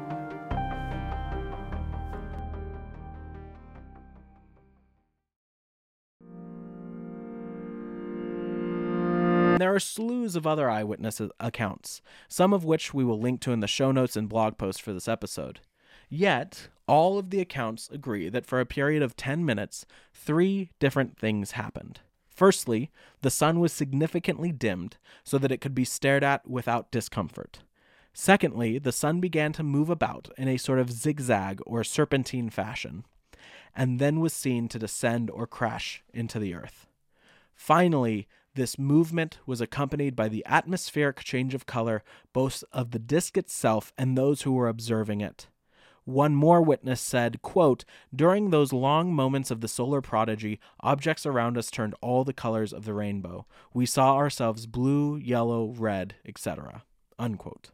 There are slews of other eyewitness accounts, some of which we will link to in the show notes and blog post for this episode. Yet, all of the accounts agree that for a period of ten minutes, three different things happened. Firstly, the sun was significantly dimmed so that it could be stared at without discomfort. Secondly, the sun began to move about in a sort of zigzag or serpentine fashion, and then was seen to descend or crash into the earth. Finally, this movement was accompanied by the atmospheric change of color both of the disk itself and those who were observing it. One more witness said, quote, "During those long moments of the solar prodigy, objects around us turned all the colors of the rainbow. We saw ourselves blue, yellow, red, et cetera" Unquote.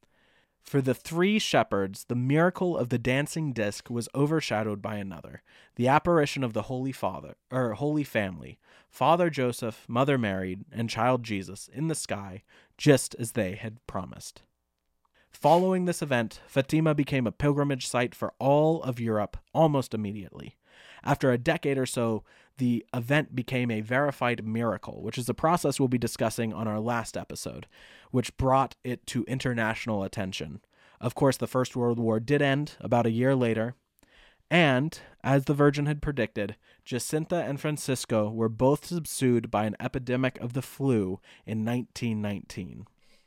For the three shepherds, the miracle of the dancing disc was overshadowed by another, the apparition of the Holy Father, or Holy Family, Father Joseph, Mother Mary, and Child Jesus in the sky, just as they had promised. Following this event, Fatima became a pilgrimage site for all of Europe almost immediately. After a decade or so, the event became a verified miracle, which is a process we'll be discussing on our last episode, which brought it to international attention. Of course, the First World War did end about a year later, and, as the Virgin had predicted, Jacinta and Francisco were both subsumed by an epidemic of the flu in nineteen nineteen.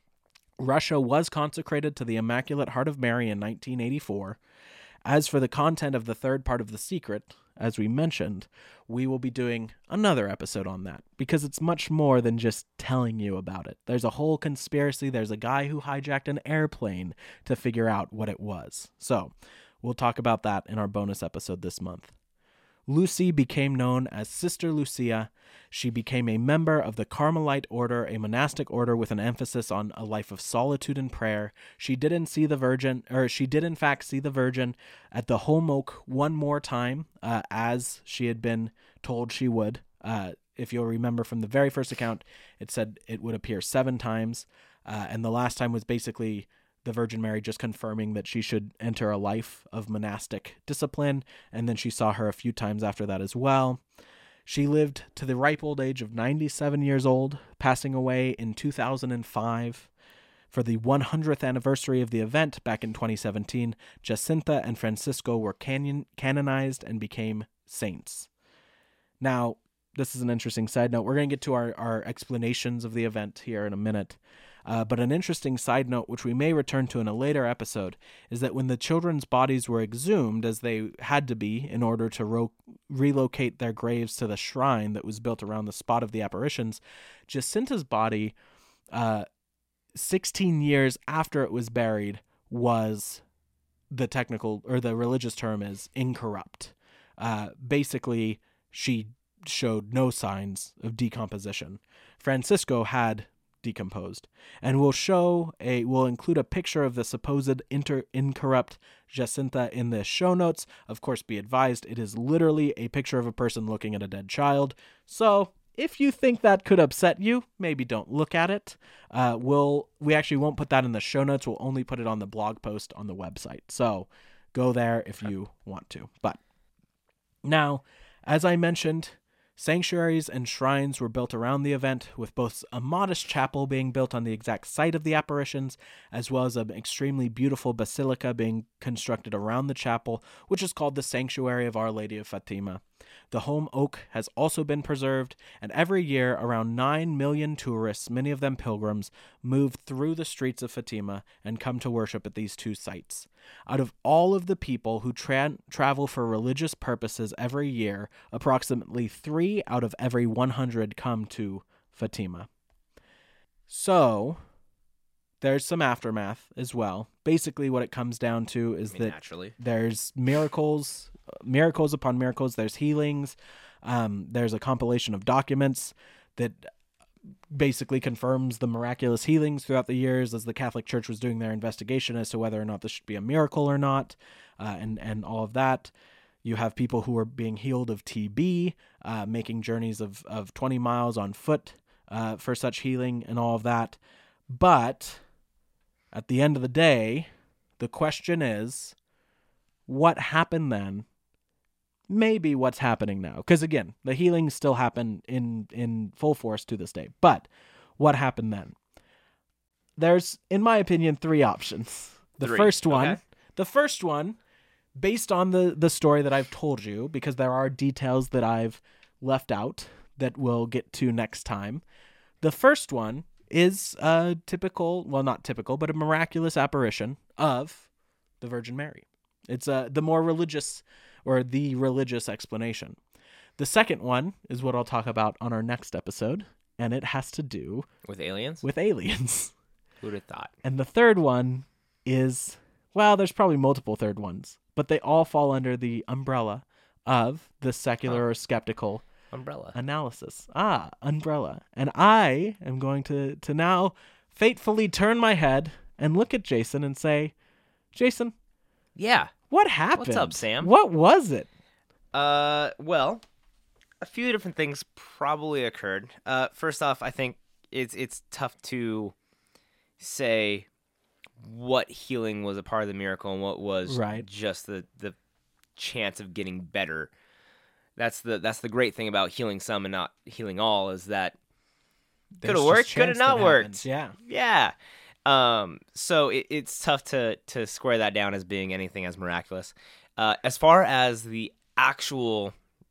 Russia was consecrated to the Immaculate Heart of Mary in nineteen eighty-four. As for the content of the third part of The Secret, as we mentioned, we will be doing another episode on that, because it's much more than just telling you about it. There's a whole conspiracy. There's a guy who hijacked an airplane to figure out what it was. So we'll talk about that in our bonus episode this month. Lucy became known as Sister Lucia. She became a member of the Carmelite order, a monastic order with an emphasis on a life of solitude and prayer. She didn't see the Virgin, or she did in fact see the Virgin at the Holm Oak one more time, uh, as she had been told she would. Uh, if you'll remember from the very first account, it said it would appear seven times, uh, and the last time was basically the Virgin Mary just confirming that she should enter a life of monastic discipline, and then she saw her a few times after that as well. She lived to the ripe old age of ninety-seven years old, passing away in two thousand five. For the one hundredth anniversary of the event back in twenty seventeen, Jacinta and Francisco were canon- canonized and became saints. Now, this is an interesting side note. We're going to get to our, our explanations of the event here in a minute. Uh, but an interesting side note, which we may return to in a later episode, is that when the children's bodies were exhumed, as they had to be in order to ro- relocate their graves to the shrine that was built around the spot of the apparitions, Jacinta's body, uh, sixteen years after it was buried, was the technical or the religious term is incorrupt. Uh, basically, she showed no signs of decomposition. Francisco had decomposed, and we'll show a we'll include a picture of the supposed inter incorrupt Jacinta in the show notes. Of course, be advised, it is literally a picture of a person looking at a dead child. So if you think that could upset you, maybe don't look at it. Uh, we'll we actually won't put that in the show notes. We'll only put it on the blog post on the website. So go there if you want to. But now, as I mentioned, sanctuaries and shrines were built around the event, with both a modest chapel being built on the exact site of the apparitions, as well as an extremely beautiful basilica being constructed around the chapel, which is called the Sanctuary of Our Lady of Fatima. The home oak has also been preserved, and every year around nine million tourists, many of them pilgrims, move through the streets of Fatima and come to worship at these two sites. Out of all of the people who tra- travel for religious purposes every year, approximately three out of every one hundred come to Fatima. So, there's some aftermath as well. Basically, what it comes down to is I mean, that naturally. there's miracles, miracles upon miracles. There's healings. Um, there's a compilation of documents that basically confirms the miraculous healings throughout the years as the Catholic Church was doing their investigation as to whether or not this should be a miracle or not, uh, and, and all of that. You have people who are being healed of T B, uh, making journeys of, of twenty miles on foot uh, for such healing and all of that. But at the end of the day, the question is, what happened then? Maybe what's happening now. Because again, the healings still happen in, in full force to this day. But what happened then? There's, in my opinion, three options. The Three. first one, Okay. the first one, based on the, the story that I've told you, because there are details that I've left out that we'll get to next time. The first one is a typical, well, not typical, but a miraculous apparition of the Virgin Mary. It's uh, the more religious or the religious explanation. The second one is what I'll talk about on our next episode, and it has to do With aliens? with aliens. Who'd have thought? And the third one is, well, there's probably multiple third ones, but they all fall under the umbrella of the secular or skeptical Umbrella. analysis. Ah, umbrella. And I am going to, to now fatefully turn my head and look at Jason and say, Jason, Yeah. what happened? up, Sam? What was it? Uh, well, a few different things probably occurred. Uh, first off, I think it's it's tough to say what healing was a part of the miracle and what was Right. just the the chance of getting better. That's the that's the great thing about healing some and not healing all is that could There's have just worked, could have chance not that worked. happens. Yeah. Yeah. Um, so it, it's tough to to square that down as being anything as miraculous. Uh, as far as the actual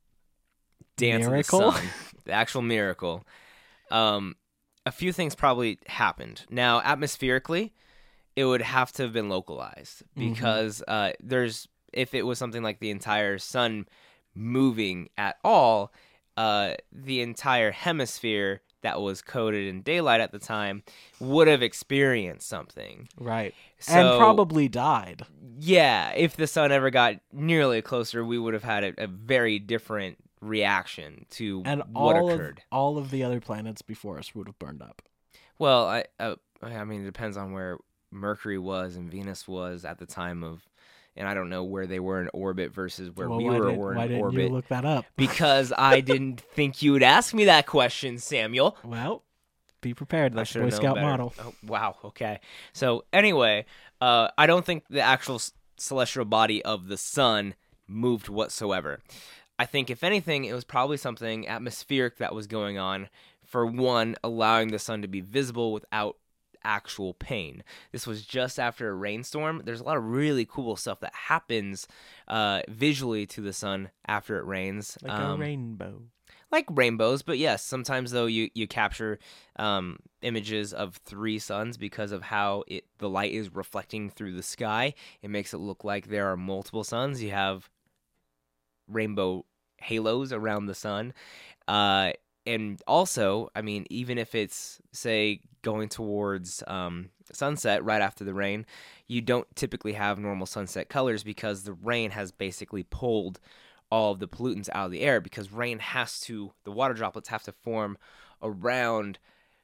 dance Miracle? of the sun, the actual miracle, um, a few things probably happened. Now, atmospherically, it would have to have been localized because uh, there's if it was something like the entire sun moving at all, uh, the entire hemisphere that was coated in daylight at the time would have experienced something. Right. So, and probably died. yeah, if the sun ever got nearly closer, we would have had a, a very different reaction to And what all occurred. of all of the other planets before us would have burned up. Well, I, uh, I mean, it depends on where Mercury was and Venus was at the time of, and I don't know where they were in orbit versus where Well, we why were, did, were why in didn't orbit. you look that up? Because I didn't think you would ask me that question, Samuel. Well, be prepared. I That's should Boy have known Scout better. model. Oh, wow. Okay. So anyway, uh, I don't think the actual s- celestial body of the sun moved whatsoever. I think if anything, it was probably something atmospheric that was going on. For one, allowing the sun to be visible without actual pain. This was just after a rainstorm. There's a lot of really cool stuff that happens uh, visually to the sun after it rains. Like Um, a rainbow. like rainbows, but yes, sometimes though you you capture um, images of three suns because of how it the light is reflecting through the sky. It makes it look like there are multiple suns. You have rainbow halos around the sun. Uh, and also, I mean, even if it's, say, going towards um, sunset right after the rain, you don't typically have normal sunset colors because the rain has basically pulled all of the pollutants out of the air, because rain has to, the water droplets have to form around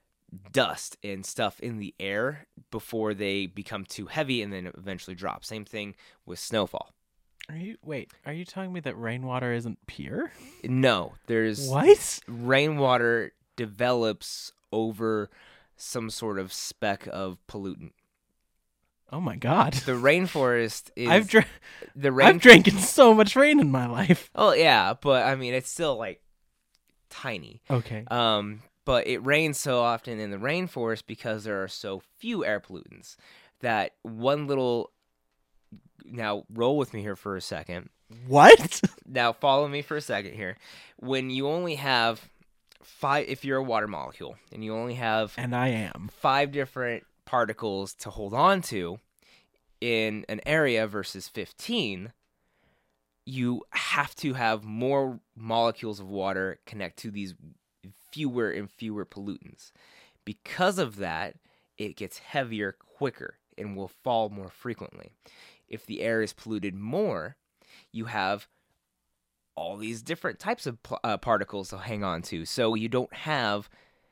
dust and stuff in the air before they become too heavy and then eventually drop. Same thing with snowfall. Are you wait? Are you telling me that rainwater isn't pure? No, there's What? rainwater develops over some sort of speck of pollutant. Oh my god! The rainforest is I've dr- the rain. I've drank in so much rain in my life. Oh yeah, but I mean it's still like tiny. Okay. Um, but it rains so often in the rainforest because there are so few air pollutants that one little. Now roll with me here for a second. What? Now follow me for a second here. When you only have five, if you're a water molecule and you only have And I am. five different particles to hold on to in an area versus fifteen, you have to have more molecules of water connect to these fewer and fewer pollutants. Because of that, it gets heavier quicker and will fall more frequently. If the air is polluted more, you have all these different types of uh, particles to hang on to. So you don't have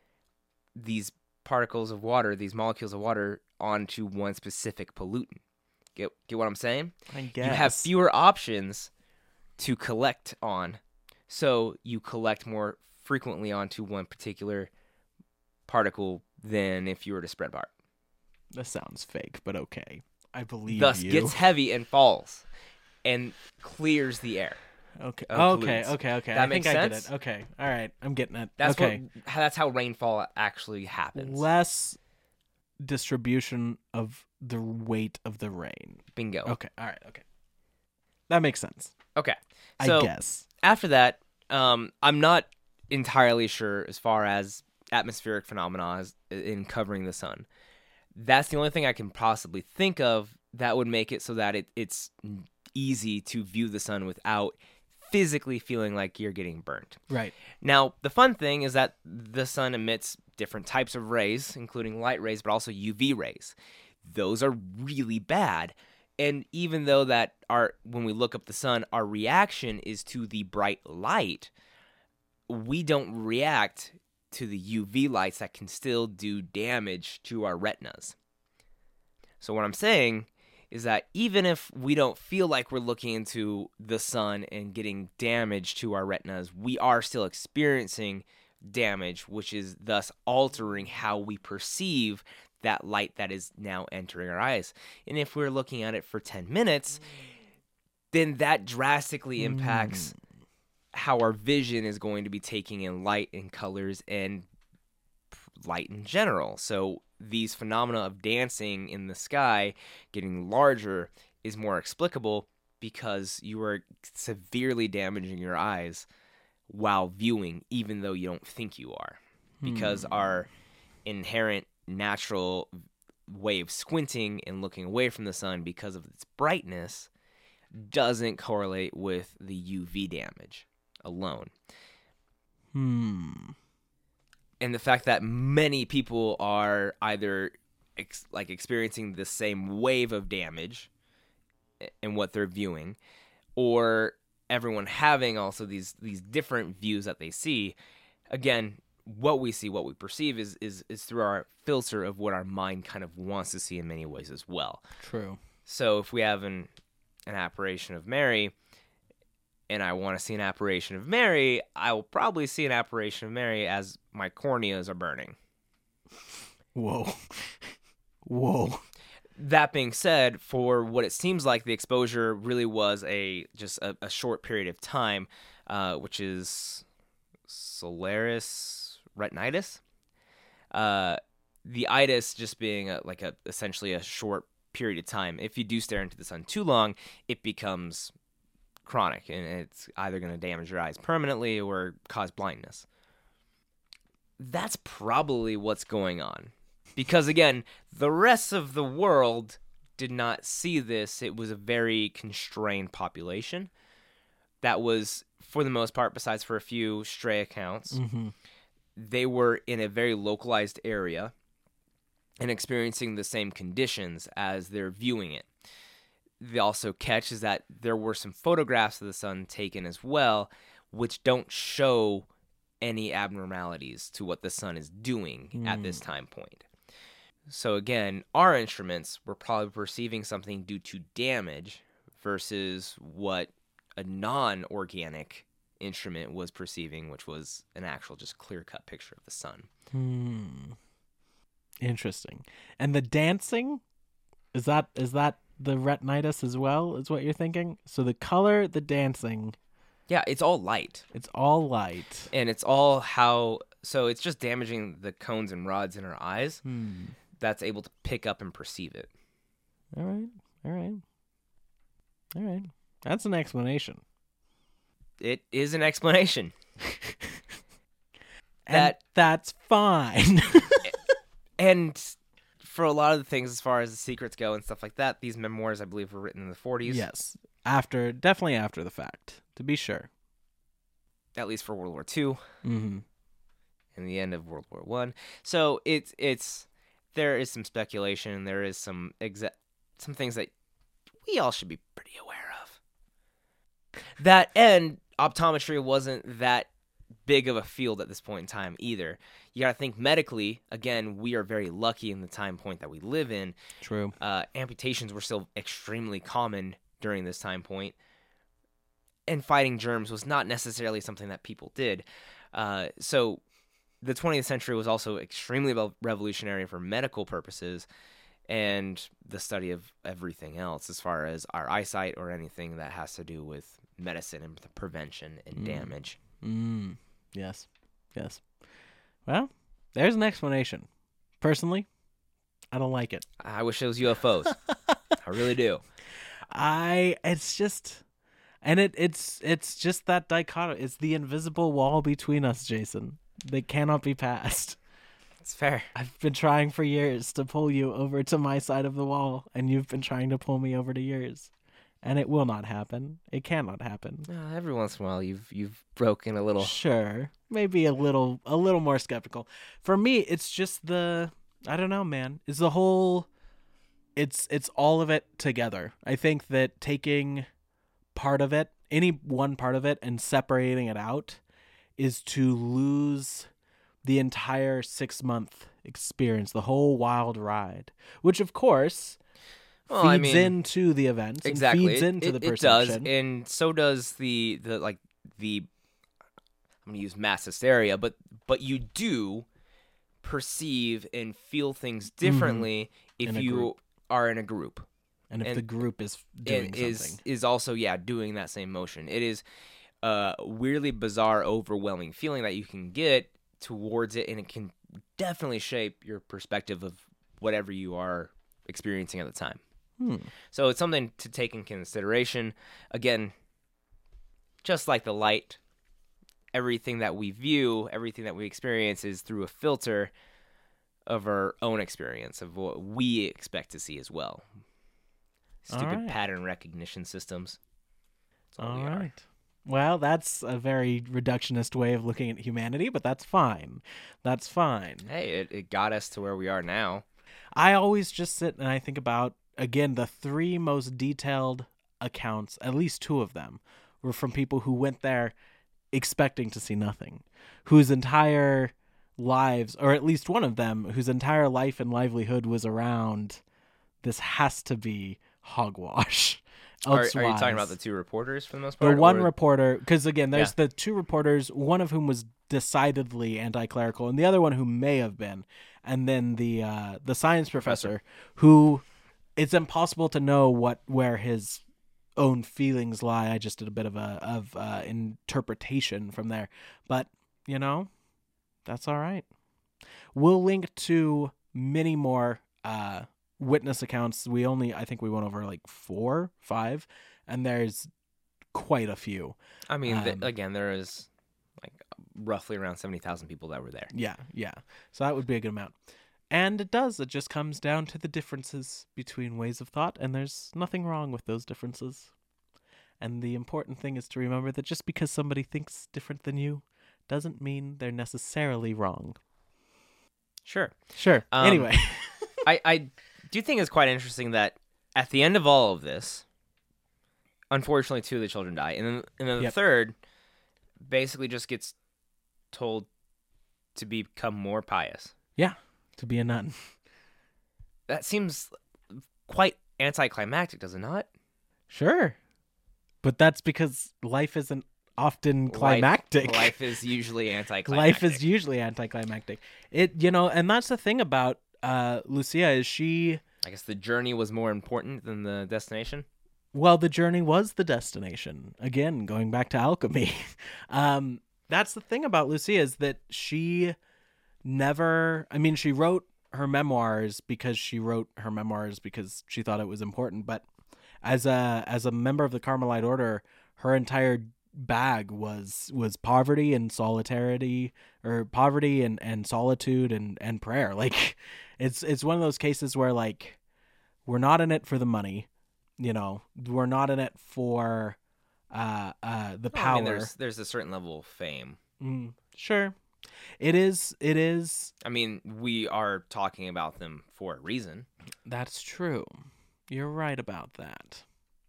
these particles of water, these molecules of water, onto one specific pollutant. Get get what I'm saying? I guess. You have fewer options to collect on, so you collect more frequently onto one particular particle than if you were to spread apart. This sounds fake, but okay. I believe Thus, you. gets heavy and falls, and clears the air. Okay. of Okay. pollutants. Okay. Okay. That I makes think I sense? get it. Okay. All right. I'm getting it. That's okay. what. That's how rainfall actually happens. Less distribution of the weight of the rain. Bingo. Okay. All right. Okay. That makes sense. Okay. So I guess. after that, um, I'm not entirely sure as far as atmospheric phenomena as in covering the sun. That's the only thing I can possibly think of that would make it so that it, it's easy to view the sun without physically feeling like you're getting burnt. Right. Now, the fun thing is that the sun emits different types of rays, including light rays, but also U V rays. Those are really bad. And even though that our when we look up the sun, our reaction is to the bright light, we don't react to the U V lights that can still do damage to our retinas. So what I'm saying is that even if we don't feel like we're looking into the sun and getting damage to our retinas, we are still experiencing damage, which is thus altering how we perceive that light that is now entering our eyes. And if we're looking at it for ten minutes, then that drastically impacts mm. how our vision is going to be taking in light and colors and light in general. So these phenomena of dancing in the sky getting larger is more explicable because you are severely damaging your eyes while viewing, even though you don't think you are. Because hmm. our inherent natural way of squinting and looking away from the sun because of its brightness doesn't correlate with the U V damage alone. Hmm. And the fact that many people are either ex- like experiencing the same wave of damage in what they're viewing, or everyone having also these these different views that they see. Again, what we see, what we perceive is is is through our filter of what our mind kind of wants to see in many ways as well. True. So if we have an an apparition of Mary, and I want to see an apparition of Mary, I will probably see an apparition of Mary as my corneas are burning. Whoa. Whoa. That being said, for what it seems like the exposure really was a just a, a short period of time, uh, which is sclerosis retinitis. Uh, the itis just being a, like a essentially a short period of time. If you do stare into the sun too long, it becomes chronic, and it's either going to damage your eyes permanently or cause blindness. That's probably what's going on. Because, again, the rest of the world did not see this. It was a very constrained population. that was, for the most part, besides for a few stray accounts, Mm-hmm. they were in a very localized area and experiencing the same conditions as they're viewing it. The also catch is that there were some photographs of the sun taken as well, which don't show any abnormalities to what the sun is doing mm. at this time point. So again, our instruments were probably perceiving something due to damage versus what a non-organic instrument was perceiving, which was an actual just clear-cut picture of the sun. Hmm. Interesting. And the dancing, is that is that the retinitis as well, is what you're thinking? So the color, the dancing. Yeah, it's all light. It's all light. And it's all how, so it's just damaging the cones and rods in our eyes Hmm. that's able to pick up and perceive it. All right. All right. All right. That's an explanation. It is an explanation. And that that's fine. And for a lot of the things as far as the secrets go and stuff like that, these memoirs, I believe, were written in the forties. Yes. After, definitely after the fact, to be sure. At least for World War Two. Mm-hmm. And the end of World War One. So it's, it's, there is some speculation. There is some exa- some things that we all should be pretty aware of. That, and optometry wasn't that big of a field at this point in time either. You got to think medically, again, we are very lucky in the time point that we live in. True. Uh, amputations were still extremely common during this time point. And fighting germs was not necessarily something that people did. Uh, so the twentieth century was also extremely revolutionary for medical purposes and the study of everything else as far as our eyesight or anything that has to do with medicine and prevention and Mm. damage. Mm. Yes. Yes. Well, there's an explanation. Personally, I don't like it. I wish it was U F Os. I really do. I, it's just, and it, it's, it's just that dichotomy. It's the invisible wall between us, Jason. They cannot be passed. It's fair. I've been trying for years to pull you over to my side of the wall, and you've been trying to pull me over to yours. And it will not happen. It cannot happen. Uh, every once in a while, you've you've broken a little. Sure, maybe a little, a little more skeptical. For me, it's just the, I don't know, man. It's the whole, it's it's all of it together. I think that taking part of it, any one part of it, and separating it out, is to lose the entire six month experience, the whole wild ride. Which, of course, Well, feeds I mean, into the events exactly. and feeds It- into it, the it does, perception. and so does the the like the. I'm gonna use mass hysteria, but but you do perceive and feel things differently if In a you group. are in a group. and if and- the group is doing And something. is is also yeah doing that same motion. It is a weirdly bizarre, overwhelming feeling that you can get towards it, and it can definitely shape your perspective of whatever you are experiencing at the time. Hmm. So it's something to take in consideration. Again, just like the light, everything that we view, everything that we experience is through a filter of our own experience, of what we expect to see as well. Stupid All right. pattern recognition systems. That's all All we are. right. Well, that's a very reductionist way of looking at humanity, but that's fine. That's fine. Hey, it, it got us to where we are now. I always just sit and I think about, again, the three most detailed accounts, at least two of them, were from people who went there expecting to see nothing, whose entire lives, or at least one of them, whose entire life and livelihood was around this has to be hogwash. Are, are you talking Elsewise- about the two reporters for the most The part? one or- reporter, because again, there's Yeah. the two reporters, one of whom was decidedly anti-clerical, and the other one who may have been, and then the uh, the science professor, who it's impossible to know what where his own feelings lie. I just did a bit of a of uh, interpretation from there, but you know, that's all right. We'll link to many more uh, witness accounts. We only, I think we went over like four, five, and there's quite a few. I mean, th- um, again, there is like roughly around seventy thousand people that were there. Yeah, yeah. So that would be a good amount. And it does. It just comes down to the differences between ways of thought, and there's nothing wrong with those differences. And the important thing is to remember that just because somebody thinks different than you doesn't mean they're necessarily wrong. Sure. Sure. Um, anyway. I, I do think it's quite interesting that at the end of all of this, unfortunately, two of the children die. And then, and then the Yep. third basically just gets told to become more pious. Yeah. To be a nun. That seems quite anticlimactic, does it not? Sure. But that's because life isn't often climactic. Life, life is usually anticlimactic. Life is usually anticlimactic. It, you know, and that's the thing about uh, Lucia is she, I guess the journey was more important than the destination. well, the journey was the destination. Again, going back to alchemy. um, that's the thing about Lucia is that she never, I mean, she wrote her memoirs because she wrote her memoirs because she thought it was important. But as a, as a member of the Carmelite order, her entire bag was was poverty and solitarity, or poverty and and solitude and and prayer. Like it's it's one of those cases where like we're not in it for the money, you know, we're not in it for uh uh the Well, power. I mean, there's there's a certain level of fame. Mm, sure, it is it is I mean, we are talking about them for a reason. that's true. You're right about that.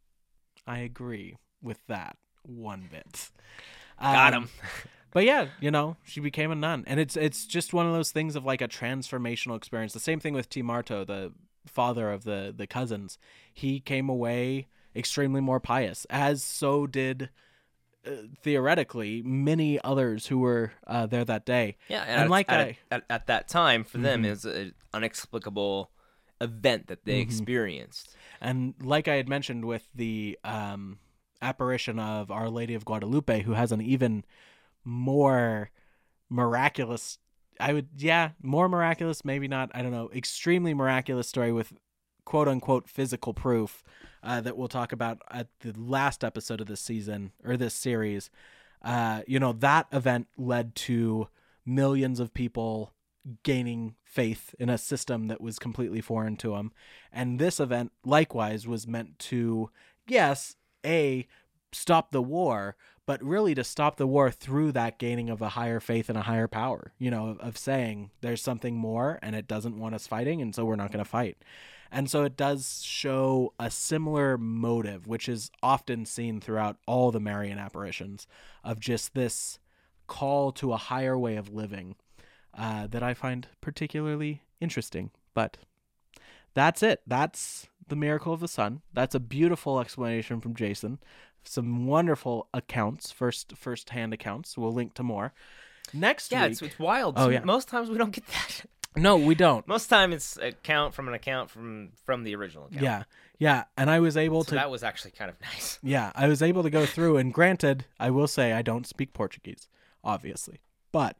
I agree with that one bit. Got Um, him. But yeah, you know, she became a nun, and it's it's just one of those things of like a transformational experience. The same thing with T. Marto, the father of the the cousins. He came away extremely more pious, as so did uh, theoretically many others who were uh, there that day. Yeah, and at, like at, I- at, at that time, for them, Mhm. is an inexplicable event that they Mhm. experienced. And like I had mentioned with the um, apparition of Our Lady of Guadalupe, who has an even more miraculous, I would, yeah, more miraculous, maybe not, I don't know, extremely miraculous story with quote unquote physical proof uh, that we'll talk about at the last episode of this season or this series. Uh, you know, that event led to millions of people gaining faith in a system that was completely foreign to them. And this event likewise was meant to, yes, A, stop the war, but really to stop the war through that gaining of a higher faith and a higher power, you know, of, of saying there's something more and it doesn't want us fighting, and so we're not going to fight. And so it does show a similar motive, which is often seen throughout all the Marian apparitions, of just this call to a higher way of living uh, that I find particularly interesting. But that's it. That's the miracle of the sun. That's a beautiful explanation from Jason. Some wonderful accounts, first first-hand accounts. We'll link to more. Next Yeah, week... it's, it's wild. Oh, So yeah. Most times we don't get that. No, we don't. Most time it's a count from an account from from the original account. Yeah, yeah. And I was able So to... that was actually kind of nice. Yeah, I was able to go through, and granted, I will say I don't speak Portuguese, obviously. But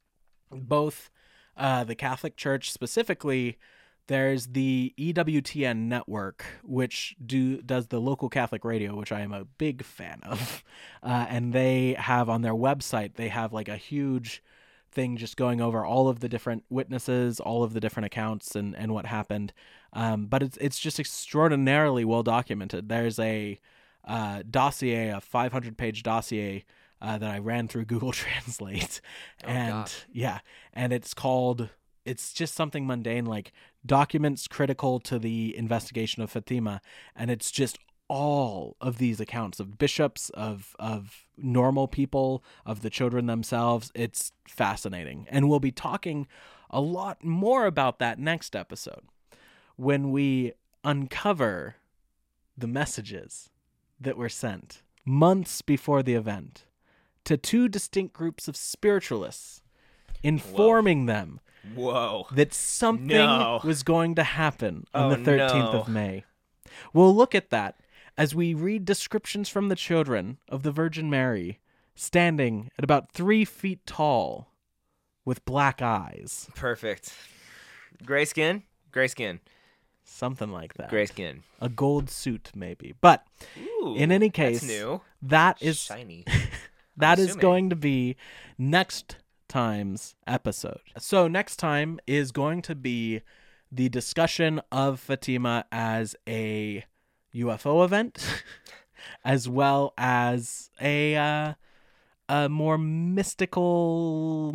both uh, the Catholic Church specifically, there's the E W T N network, which do does the local Catholic radio, which I am a big fan of. Uh, and they have on their website, they have like a huge thing just going over all of the different witnesses, all of the different accounts and, and what happened. Um, but it's it's just extraordinarily well documented. There's a uh, dossier, a five hundred page dossier uh, that I ran through Google Translate. Oh, and God. yeah, and it's called, it's just something mundane like documents critical to the investigation of Fatima. And it's just all of these accounts of bishops, of of normal people, of the children themselves. It's fascinating. And we'll be talking a lot more about that next episode when we uncover the messages that were sent months before the event to two distinct groups of spiritualists, informing them Whoa. that something No. was going to happen on Oh, the thirteenth no. of May. We'll look at that as we read descriptions from the children of the Virgin Mary standing at about three feet tall with black eyes. Perfect. Gray skin? Gray skin. Something like that. Gray skin. A gold suit, maybe. But Ooh, in any case, that's new. that is Shiny. that is assuming. going to be next time's episode. So next time is going to be the discussion of Fatima as a U F O event, as well as a uh, a more mystical,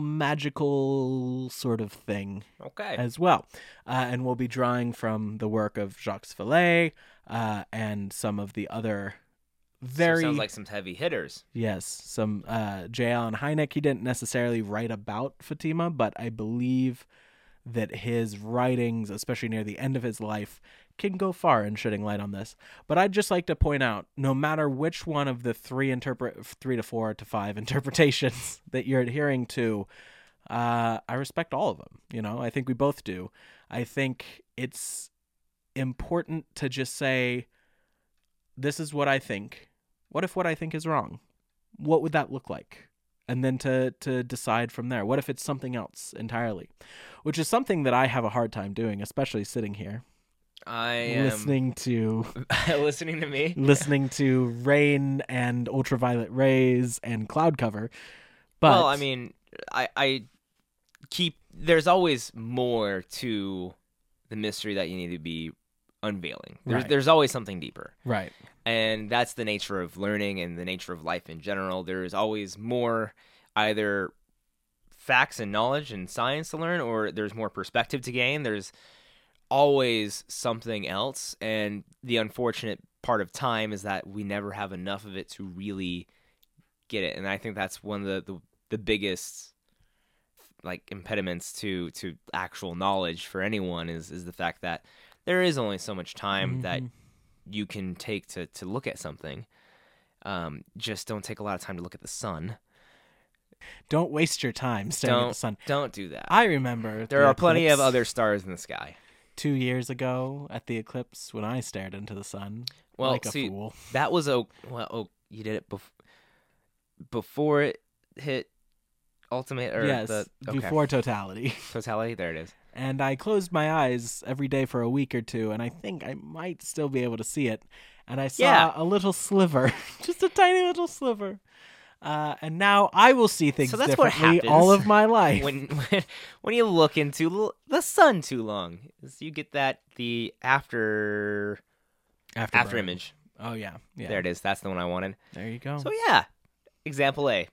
magical sort of thing Okay. as well. Uh, and we'll be drawing from the work of Jacques Vallée uh, and some of the other very... So it sounds like some heavy hitters. Yes, some uh, J. Allen Hynek. He didn't necessarily write about Fatima, but I believe that his writings, especially near the end of his life, can go far in shedding light on this. But I'd just like to point out, no matter which one of the three interpret three to four to five interpretations that you're adhering to, uh, I respect all of them. You know, I think we both do. I think it's important to just say, this is what I think. What if what I think is wrong? What would that look like? And then to to decide from there. What if it's something else entirely? Which is something that I have a hard time doing, especially sitting here. I am Listening to listening to me. listening to rain and ultraviolet rays and cloud cover. But Well, I mean, I, I keep... There's always more to the mystery that you need to be unveiling. There's, Right. there's always something deeper. right. And that's the nature of learning and the nature of life in general. There is always more either facts and knowledge and science to learn, or there's more perspective to gain. There's always something else. And the unfortunate part of time is that we never have enough of it to really get it. And I think that's one of the, the, the biggest like impediments to, to actual knowledge for anyone is, is the fact that there is only so much time that Mhm. you can take to, to look at something. Um, just don't take a lot of time to look at the sun. Don't waste your time staring at Don't the sun. don't do that. I remember there the are plenty of eclipse other stars in the sky. two years ago at the eclipse when I stared into the sun Well, like a see, fool. that was a well. Oh, you did it bef- before it hit ultimate or Yes, the okay. before totality. totality. There it is. And I closed my eyes every day for a week or two, and I think I might still be able to see it. And I saw Yeah. a little sliver, just a tiny little sliver. Uh, and now I will see things So that's what differently happens all of my life. When when when you look into l- the sun too long, is you get that the after after after burn. image. Oh yeah, yeah. There it is. That's the one I wanted. There you go. So yeah, example A.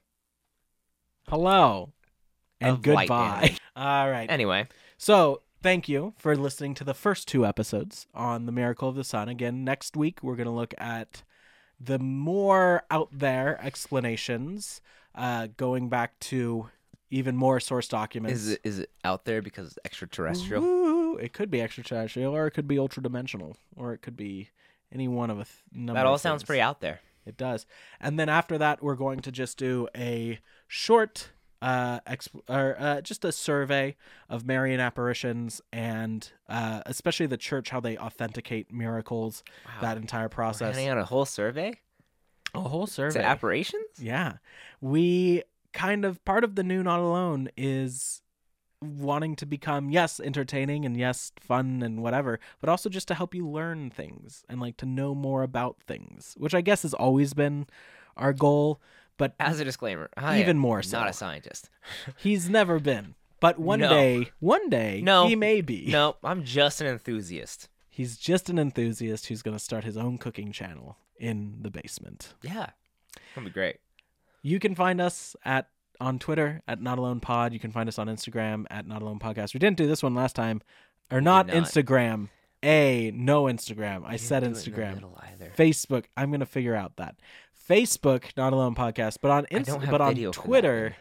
Hello and Of light goodbye. damage. All right. Anyway, So thank you for listening to the first two episodes on the Miracle of the Sun. Again, next week we're going to look at the more out there explanations, uh, going back to even more source documents. is it is it out there because it's extraterrestrial? Woo! It could be extraterrestrial, or it could be ultradimensional, or it could be any one of a th- number. That all of sounds things. pretty out there. It does. And then after that, we're going to just do a short, uh, exp- or uh, just a survey of Marian apparitions and uh, especially the church, how they authenticate miracles, Wow. that entire We're process. handing out a whole survey A whole to survey. apparitions. Yeah. We kind of, part of the new Not Alone is wanting to become, yes, entertaining and yes, fun and whatever, but also just to help you learn things and like to know more about things, which I guess has always been our goal, but As a disclaimer, I Even am more so. not a scientist. he's never been. But one No. day, one day, No. he may be. No, I'm just an enthusiast. He's just an enthusiast who's going to start his own cooking channel in the basement. Yeah, that'd be great. You can find us at on Twitter at Not Alone Pod. You can find us on Instagram at Not Alone Podcast. We didn't do this one last time, or not, not. Instagram. A no Instagram. I said Didn't do it in the Instagram. middle either. Facebook. I'm gonna figure out that Facebook Not Alone Podcast, but on I don't Inst- have but on video for that Twitter.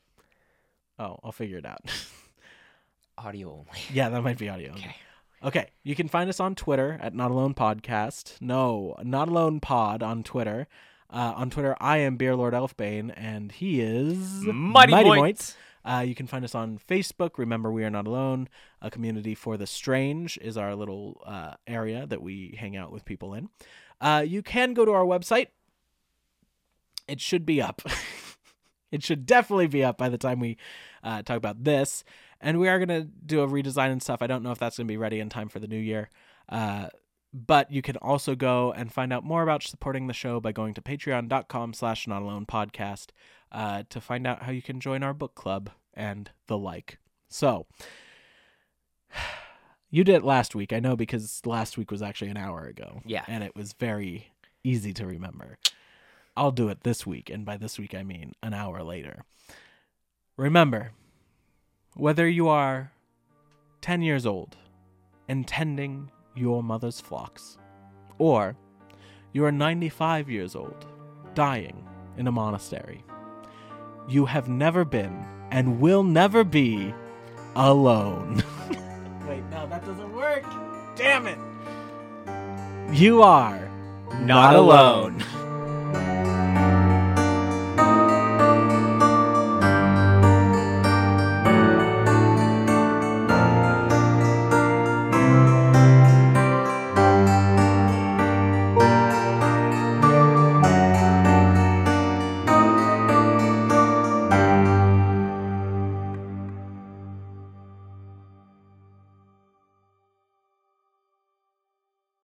Oh, I'll figure it out. Audio only. Yeah, that might be audio. Okay. Okay, you can find us on Twitter at Not Alone Podcast. No, Not Alone Pod on Twitter. Uh, on Twitter, I am Beer Lord Elfbane, and he is Mighty Moits. Uh, you can find us on Facebook. Remember, we are not alone. A community for the strange is our little uh, area that we hang out with people in. Uh, you can go to our website. It should be up. It should definitely be up by the time we uh, talk about this. And we are going to do a redesign and stuff. I don't know if that's going to be ready in time for the new year. Uh, but you can also go and find out more about supporting the show by going to patreon.com slash not alone podcast uh, to find out how you can join our book club and the like. So you did it last week. I know because last week was actually an hour ago. Yeah. And it was very, easy to remember. I'll do it this week, and by this week I mean an hour later. Remember, whether you are ten years old and tending your mother's flocks, or you are ninety-five years old, dying in a monastery, you have never been and will never be alone. Wait, no, that doesn't work. Damn it. You are Not alone.